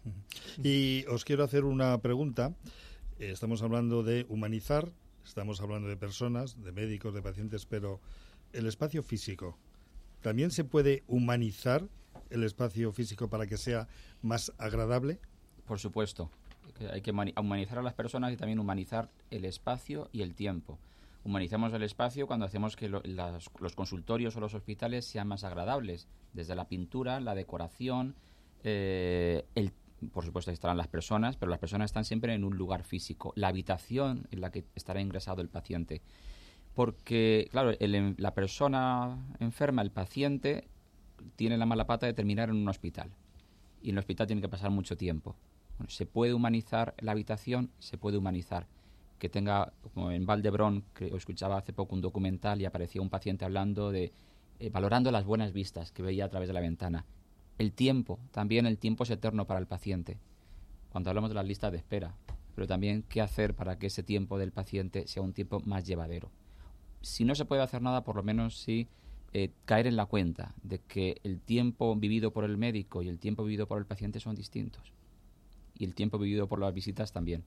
Y os quiero hacer una pregunta. Estamos hablando de humanizar, estamos hablando de personas, de médicos, de pacientes, pero el espacio físico, ¿también se puede humanizar el espacio físico para que sea más agradable? Por supuesto. Hay que humanizar a las personas y también humanizar el espacio y el tiempo. Humanizamos el espacio cuando hacemos que lo, las, los consultorios o los hospitales sean más agradables, desde la pintura, la decoración, eh, el, por supuesto estarán las personas, pero las personas están siempre en un lugar físico, la habitación en la que estará ingresado el paciente. Porque, claro, el, la persona enferma, el paciente, tiene la mala pata de terminar en un hospital. Y en el hospital tiene que pasar mucho tiempo. Bueno, se puede humanizar la habitación, se puede humanizar. Que tenga, como en Valdebrón, que escuchaba hace poco un documental y aparecía un paciente hablando de, eh, valorando las buenas vistas que veía a través de la ventana. El tiempo, también el tiempo es eterno para el paciente. Cuando hablamos de las listas de espera, pero también qué hacer para que ese tiempo del paciente sea un tiempo más llevadero. Si no se puede hacer nada, por lo menos sí eh, caer en la cuenta de que el tiempo vivido por el médico y el tiempo vivido por el paciente son distintos. Y el tiempo vivido por las visitas también.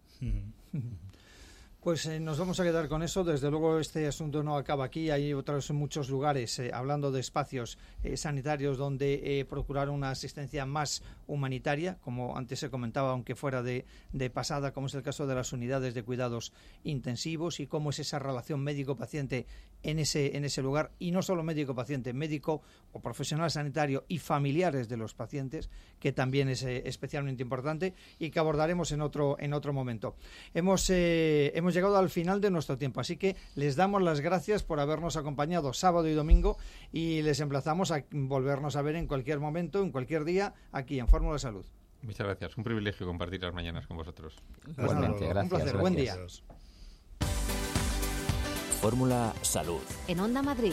Pues eh, nos vamos a quedar con eso. Desde luego este asunto no acaba aquí. Hay otros muchos lugares, eh, hablando de espacios eh, sanitarios donde eh, procurar una asistencia más humanitaria, como antes se comentaba, aunque fuera de, de pasada, como es el caso de las unidades de cuidados intensivos y cómo es esa relación médico-paciente en ese, en ese lugar. Y no solo médico-paciente, médico o profesional sanitario y familiares de los pacientes, que también es eh, especialmente importante y que abordaremos en otro, en otro momento. Hemos, eh, hemos llegado al final de nuestro tiempo, así que les damos las gracias por habernos acompañado sábado y domingo y les emplazamos a volvernos a ver en cualquier momento, en cualquier día, aquí en Fórmula Salud. Muchas gracias, un privilegio compartir las mañanas con vosotros. Igualmente, gracias. Un placer, gracias. buen día. Fórmula Salud. En Onda Madrid.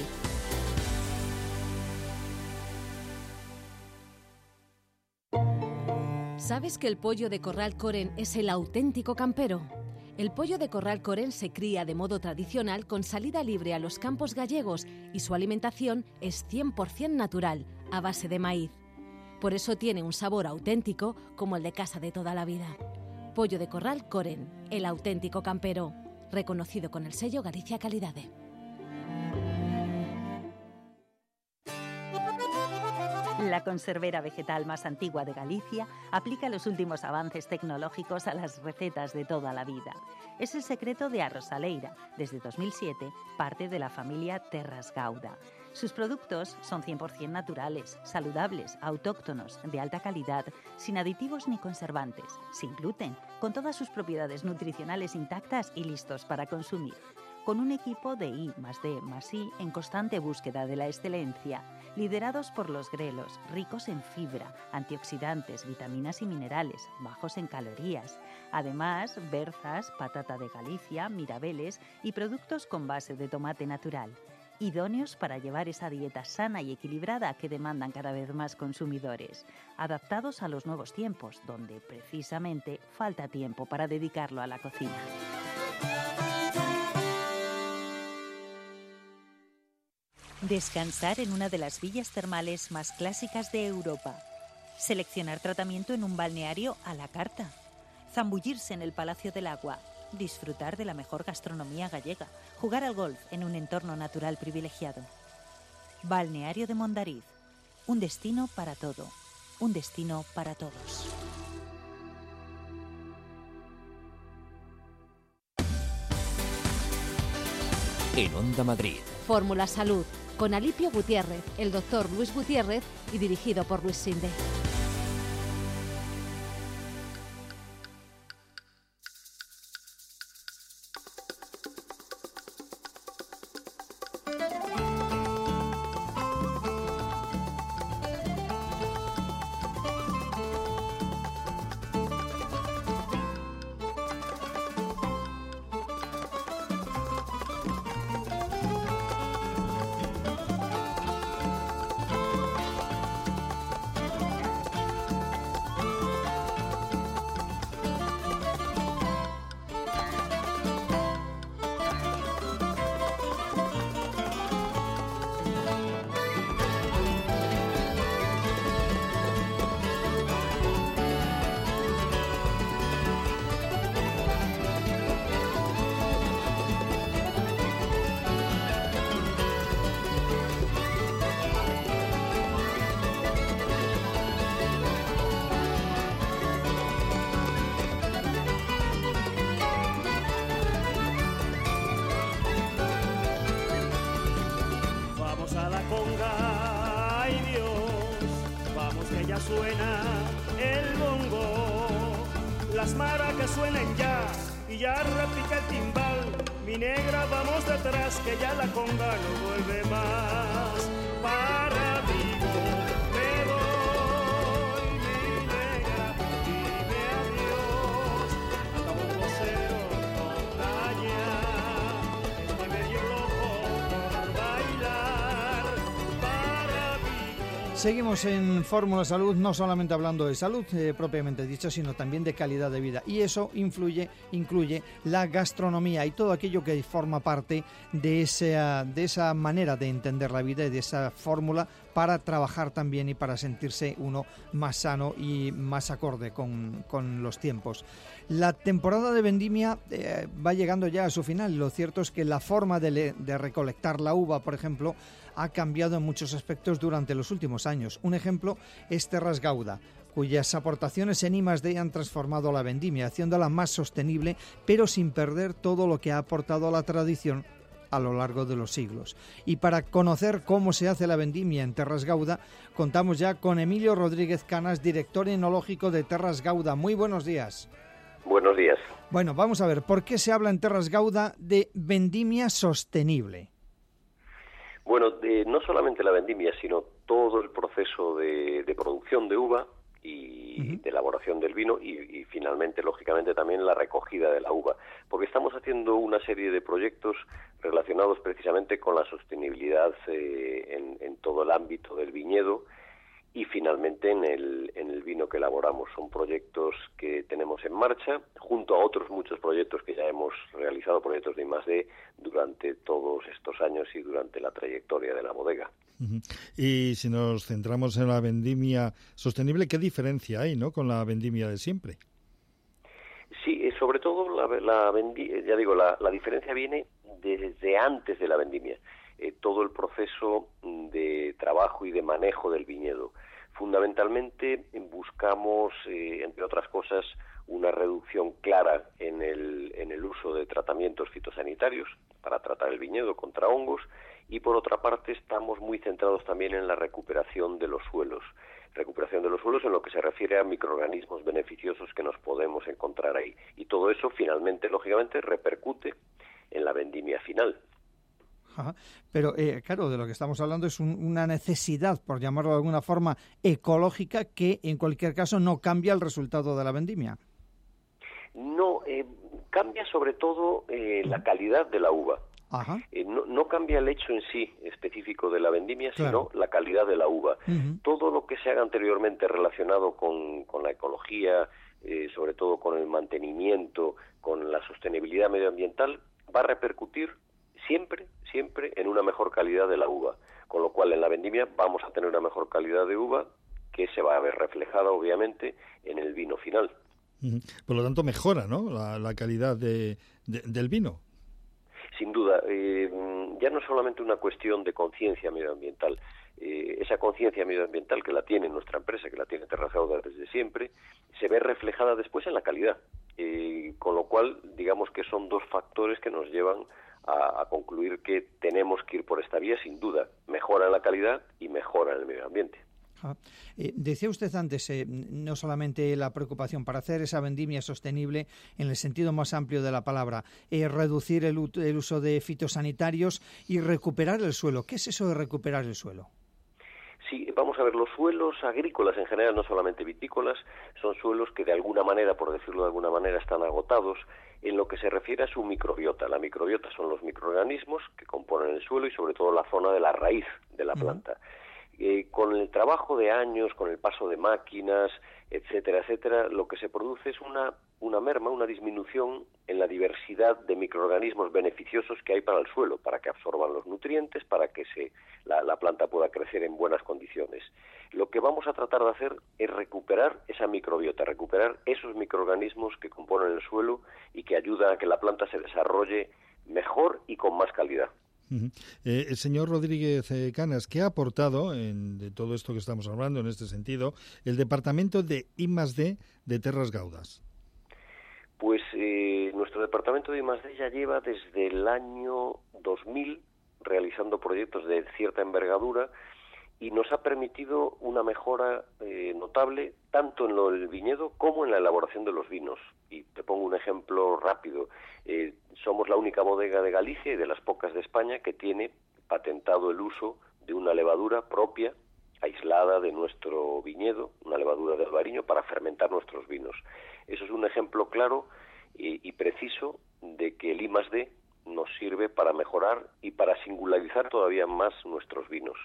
¿Sabes que el pollo de corral Coren es el auténtico campero? El pollo de corral Coren se cría de modo tradicional con salida libre a los campos gallegos y su alimentación es cien por ciento natural, a base de maíz. Por eso tiene un sabor auténtico como el de casa de toda la vida. Pollo de corral Coren, el auténtico campero, reconocido con el sello Galicia Calidade. La conservera vegetal más antigua de Galicia aplica los últimos avances tecnológicos a las recetas de toda la vida. Es el secreto de Arrosaleira, desde dos mil siete, parte de la familia Terras Gauda. Sus productos son cien por ciento naturales, saludables, autóctonos, de alta calidad, sin aditivos ni conservantes, sin gluten, con todas sus propiedades nutricionales intactas y listos para consumir. Con un equipo de I más D más I en constante búsqueda de la excelencia, liderados por los grelos, ricos en fibra, antioxidantes, vitaminas y minerales, bajos en calorías. Además, berzas, patata de Galicia, mirabeles y productos con base de tomate natural. idóneos para llevar esa dieta sana y equilibrada que demandan cada vez más consumidores, adaptados a los nuevos tiempos, donde precisamente falta tiempo para dedicarlo a la cocina. Descansar en una de las villas termales más clásicas de Europa. Seleccionar tratamiento en un balneario a la carta. Zambullirse en el Palacio del Agua. Disfrutar de la mejor gastronomía gallega. Jugar al golf en un entorno natural privilegiado. Balneario de Mondariz. Un destino para todo. Un destino para todos. En Onda Madrid. Fórmula Salud, con Alipio Gutiérrez, el doctor Luis Gutiérrez y dirigido por Luis Sinde. Suena el bongo, las maracas suenan ya y ya repica el timbal. Mi negra, vamos detrás que ya la conga no vuelve más. Para Vigo me voy, mi negra, dime adiós. Hasta un vocero con caña, estoy medio loco por bailar. Para Vigo. Seguimos en Fórmula Salud, no solamente hablando de salud eh, propiamente dicho, sino también de calidad de vida. Y eso influye, incluye la gastronomía y todo aquello que forma parte de esa, de esa manera de entender la vida y de esa fórmula para trabajar también y para sentirse uno más sano y más acorde con, con los tiempos. La temporada de vendimia eh, va llegando ya a su final. Lo cierto es que la forma de, le, de recolectar la uva, por ejemplo, ha cambiado en muchos aspectos durante los últimos años. Un ejemplo es Terras Gauda, cuyas aportaciones en I más D han transformado la vendimia, haciéndola más sostenible, pero sin perder todo lo que ha aportado a la tradición a lo largo de los siglos. Y para conocer cómo se hace la vendimia en Terras Gauda, contamos ya con Emilio Rodríguez Canas, director enológico de Terras Gauda. Muy buenos días. Buenos días. Bueno, vamos a ver, ¿por qué se habla en Terras Gauda de vendimia sostenible? Bueno, de, no solamente la vendimia, sino todo el proceso de, de producción de uva y uh-huh. de elaboración del vino y, y finalmente, lógicamente, también la recogida de la uva, porque estamos haciendo una serie de proyectos relacionados precisamente con la sostenibilidad eh, en, en todo el ámbito del viñedo y finalmente en el, en el vino que elaboramos. Son proyectos que tenemos en marcha, junto a otros muchos proyectos que ya hemos realizado, proyectos de I más D, durante todos estos años y durante la trayectoria de la bodega. Uh-huh. Y si nos centramos en la vendimia sostenible, ¿qué diferencia hay, no, con la vendimia de siempre? Sí, sobre todo la, la vendi- ya digo, la, la diferencia viene desde antes de la vendimia. Eh, todo el proceso de trabajo y de manejo del viñedo. Fundamentalmente buscamos, eh, entre otras cosas, una reducción clara en el, en el uso de tratamientos fitosanitarios para tratar el viñedo contra hongos y, por otra parte, estamos muy centrados también en la recuperación de los suelos. Recuperación de los suelos en lo que se refiere a microorganismos beneficiosos que nos podemos encontrar ahí. Y todo eso, finalmente, lógicamente, repercute en la vendimia final. Ajá. Pero, eh, claro, de lo que estamos hablando es un, una necesidad, por llamarlo de alguna forma, ecológica que, en cualquier caso, no cambia el resultado de la vendimia. No, eh, cambia sobre todo eh, la calidad de la uva. Eh, no, no cambia el hecho en sí específico de la vendimia, Claro. sino la calidad de la uva. Ujú. Todo lo que se haga anteriormente relacionado con, con la ecología, eh, sobre todo con el mantenimiento, con la sostenibilidad medioambiental, va a repercutir siempre, siempre en una mejor calidad de la uva. Con lo cual, en la vendimia vamos a tener una mejor calidad de uva que se va a ver reflejada, obviamente, en el vino final. Ujú. Por lo tanto, mejora, ¿no?, la, la calidad de, de, del vino. Sin duda, eh, ya no es solamente una cuestión de conciencia medioambiental. Eh, esa conciencia medioambiental que la tiene nuestra empresa, que la tiene Terras Gaudas desde siempre, se ve reflejada después en la calidad. Eh, con lo cual, digamos que son dos factores que nos llevan a, a concluir que tenemos que ir por esta vía, sin duda. Mejora en la calidad y mejora en el medio ambiente. Ah, eh, decía usted antes, eh, no solamente la preocupación para hacer esa vendimia sostenible en el sentido más amplio de la palabra, eh, reducir el, el uso de fitosanitarios y recuperar el suelo. ¿Qué es eso de recuperar el suelo? Sí, vamos a ver, los suelos agrícolas en general, no solamente vitícolas, son suelos que de alguna manera, por decirlo de alguna manera, están agotados en lo que se refiere a su microbiota. La microbiota son los microorganismos que componen el suelo y sobre todo la zona de la raíz de la planta. Eh, con el trabajo de años, con el paso de máquinas, etcétera, etcétera, lo que se produce es una, una merma, una disminución en la diversidad de microorganismos beneficiosos que hay para el suelo, para que absorban los nutrientes, para que se, la, la planta pueda crecer en buenas condiciones. Lo que vamos a tratar de hacer es recuperar esa microbiota, recuperar esos microorganismos que componen el suelo y que ayudan a que la planta se desarrolle mejor y con más calidad. Uh-huh. Eh, el señor Rodríguez eh, Canas, ¿qué ha aportado en, de todo esto que estamos hablando en este sentido el departamento de I más D de Terras Gaudas? Pues eh, nuestro departamento de I más D ya lleva desde el año dos mil realizando proyectos de cierta envergadura y nos ha permitido una mejora eh, notable tanto en lo del viñedo como en la elaboración de los vinos. Y te pongo un ejemplo rápido. Eh, somos la única bodega de Galicia y de las pocas de España que tiene patentado el uso de una levadura propia, aislada de nuestro viñedo, una levadura de albariño, para fermentar nuestros vinos. Eso es un ejemplo claro y, y preciso de que el I más D nos sirve para mejorar y para singularizar todavía más nuestros vinos.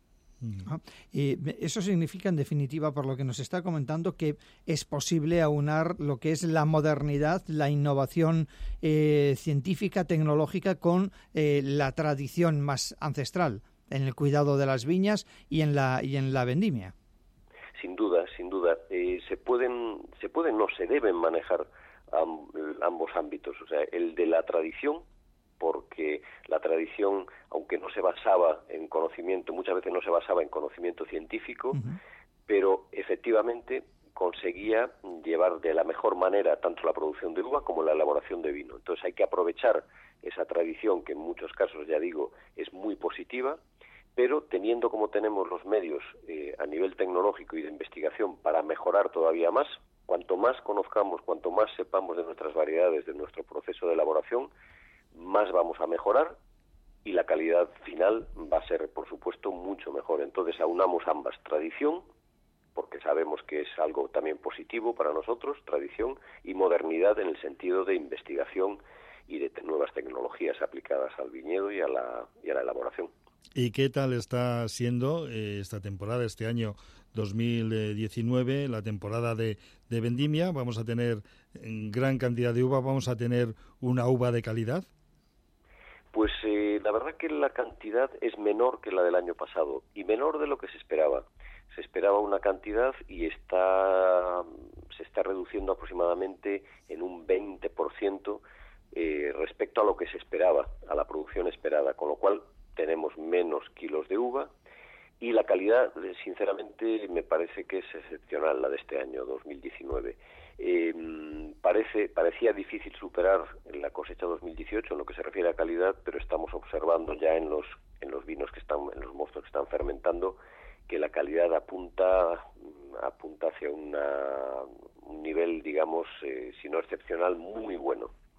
Ah, eh, eso significa, en definitiva, por lo que nos está comentando, que es posible aunar lo que es la modernidad, la innovación eh, científica, tecnológica, con eh, la tradición más ancestral en el cuidado de las viñas y en la y en la vendimia. Sin duda, sin duda. Eh, se pueden, se pueden, no, se deben manejar amb, ambos ámbitos. O sea, el de la tradición, porque la tradición, aunque no se basaba en conocimiento, muchas veces no se basaba en conocimiento científico, uh-huh. pero efectivamente conseguía llevar de la mejor manera tanto la producción de uva como la elaboración de vino. Entonces hay que aprovechar esa tradición, que en muchos casos, ya digo, es muy positiva, pero teniendo como tenemos los medios eh, a nivel tecnológico y de investigación para mejorar todavía más, cuanto más conozcamos, cuanto más sepamos de nuestras variedades, de nuestro proceso de elaboración, más vamos a mejorar y la calidad final va a ser, por supuesto, mucho mejor. Entonces aunamos ambas, tradición, porque sabemos que es algo también positivo para nosotros, tradición, y modernidad en el sentido de investigación y de te- nuevas tecnologías aplicadas al viñedo y a la, y a la elaboración. ¿Y qué tal está siendo eh, esta temporada, este año dos mil diecinueve, la temporada de, de vendimia? ¿Vamos a tener en gran cantidad de uva? ¿Vamos a tener una uva de calidad? Pues eh, la verdad que la cantidad es menor que la del año pasado y menor de lo que se esperaba. Se esperaba una cantidad y está se está reduciendo aproximadamente en un veinte por ciento eh, respecto a lo que se esperaba, a la producción esperada, con lo cual tenemos menos kilos de uva y la calidad, sinceramente, me parece que es excepcional, la de este año, dos mil diecinueve. Eh, parece parecía difícil superar la cosecha dos mil dieciocho en lo que se refiere a calidad, pero estamos observando ya en los en los vinos que están, en los mostos que están fermentando, que la calidad apunta apunta hacia una, un nivel, digamos, eh, si no excepcional, muy bueno.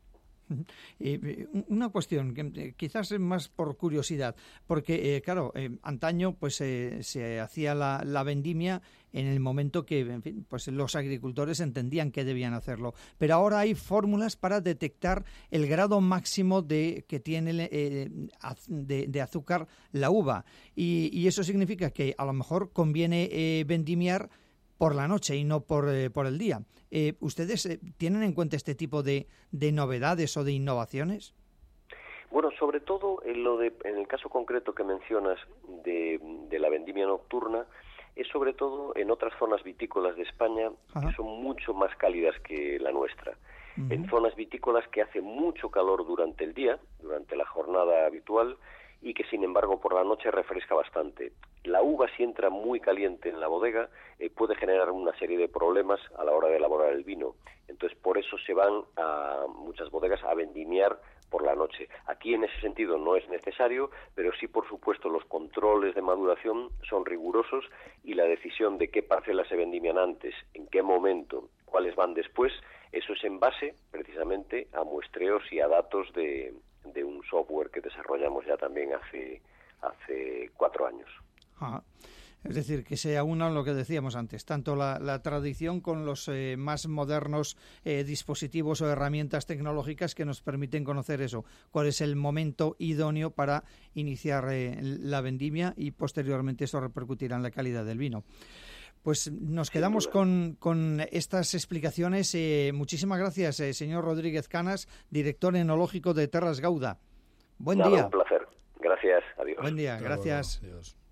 Eh, una cuestión, que quizás es más por curiosidad, porque, eh, claro, eh, antaño pues eh, se hacía la, la vendimia en el momento que, en fin, pues los agricultores entendían que debían hacerlo. Pero ahora hay fórmulas para detectar el grado máximo de que tiene eh, de, de azúcar la uva. Y, y eso significa que a lo mejor conviene eh, vendimiar por la noche y no por, eh, por el día. Eh, ¿Ustedes eh, tienen en cuenta este tipo de, de novedades o de innovaciones? Bueno, sobre todo en, lo de, en el caso concreto que mencionas de, de la vendimia nocturna, es sobre todo en otras zonas vitícolas de España Ajá. que son mucho más cálidas que la nuestra. Uh-huh. En zonas vitícolas que hace mucho calor durante el día, durante la jornada habitual, y que sin embargo por la noche refresca bastante. La uva, si entra muy caliente en la bodega, eh, puede generar una serie de problemas a la hora de elaborar el vino. Entonces por eso se van a muchas bodegas a vendimiar por la noche. Aquí en ese sentido no es necesario, pero sí por supuesto los controles de maduración son rigurosos y la decisión de qué parcelas se vendimian antes, en qué momento, cuáles van después, eso es en base precisamente a muestreos y a datos de, de un software que desarrollamos ya también hace, hace cuatro años. Ajá. Es decir, que se aúnan lo que decíamos antes, tanto la, la tradición con los eh, más modernos eh, dispositivos o herramientas tecnológicas que nos permiten conocer eso, cuál es el momento idóneo para iniciar eh, la vendimia y posteriormente eso repercutirá en la calidad del vino. Pues nos quedamos con, con estas explicaciones. Eh, muchísimas gracias, eh, señor Rodríguez Canas, director enológico de Terras Gauda. Buen Nada, día. Un placer. Gracias. Adiós. Buen día. Hasta Gracias. luego. Adiós.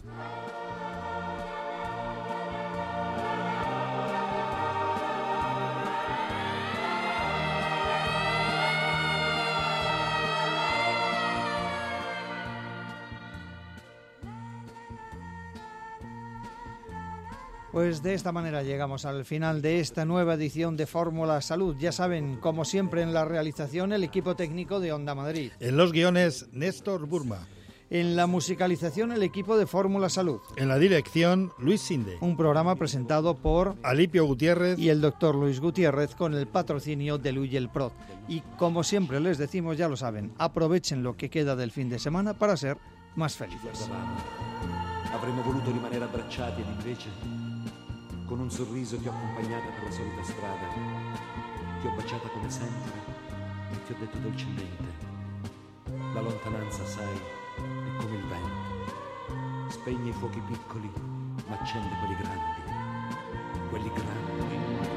Pues de esta manera llegamos al final de esta nueva edición de Fórmula Salud. Ya saben, como siempre en la realización, el equipo técnico de Onda Madrid. En los guiones, Néstor Burma. En la musicalización, el equipo de Fórmula Salud. En la dirección, Luis Sinde. Un programa presentado por Alipio Gutiérrez y el doctor Luis Gutiérrez con el patrocinio de Luyel Prod. Y como siempre les decimos, ya lo saben, aprovechen lo que queda del fin de semana para ser más felices. Avremmo voluto rimanere abbracciati ed invece, con un sorriso ti ho accompagnata per la solita strada, ti ho baciata come sempre e ti ho detto dolcemente: la lontananza, sai, è come il vento, spegne i fuochi piccoli ma accende quelli grandi, quelli grandi.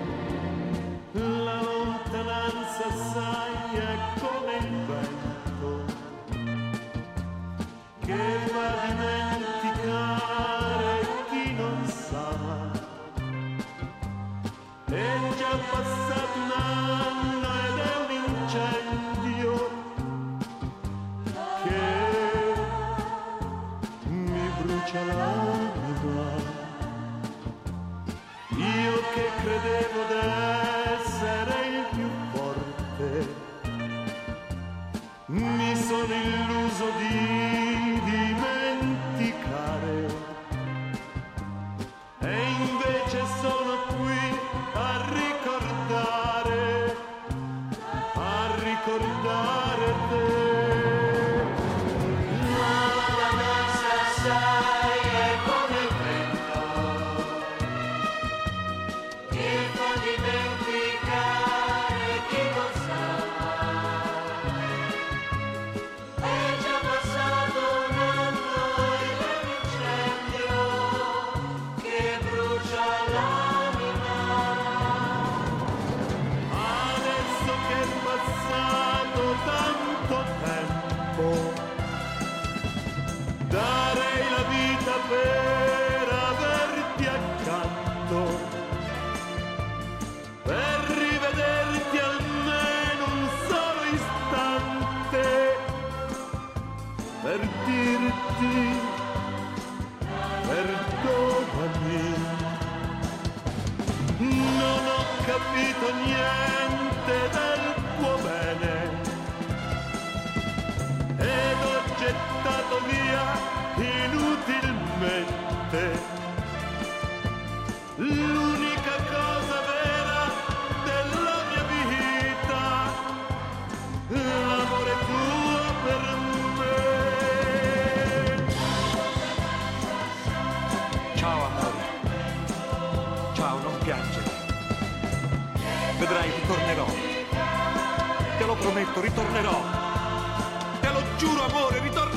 La lontananza, sai, è come il vento che va a dimenticare chi non sa. È già passato un anno ed è un incendio che mi brucia l'anima. Io che credevo d'essere il più forte, mi sono illuso di dimenticare e invece sono qui a ricordare, a ricordare te. La lontananza, sai, è come il vento che fa dimenticare chi non sa. È già passato un anno ed è un incendio che brucia l'anima. Adesso che è passato tanto tempo, darei la vita per averti accanto, per rivederti almeno un solo istante, per dirti perdonami. Non ho capito niente del tuo bene ed ho gettato via inutilmente l'unica cosa vera della mia vita te lo prometto, ritornerò. Te lo giuro, amore, ritornerò.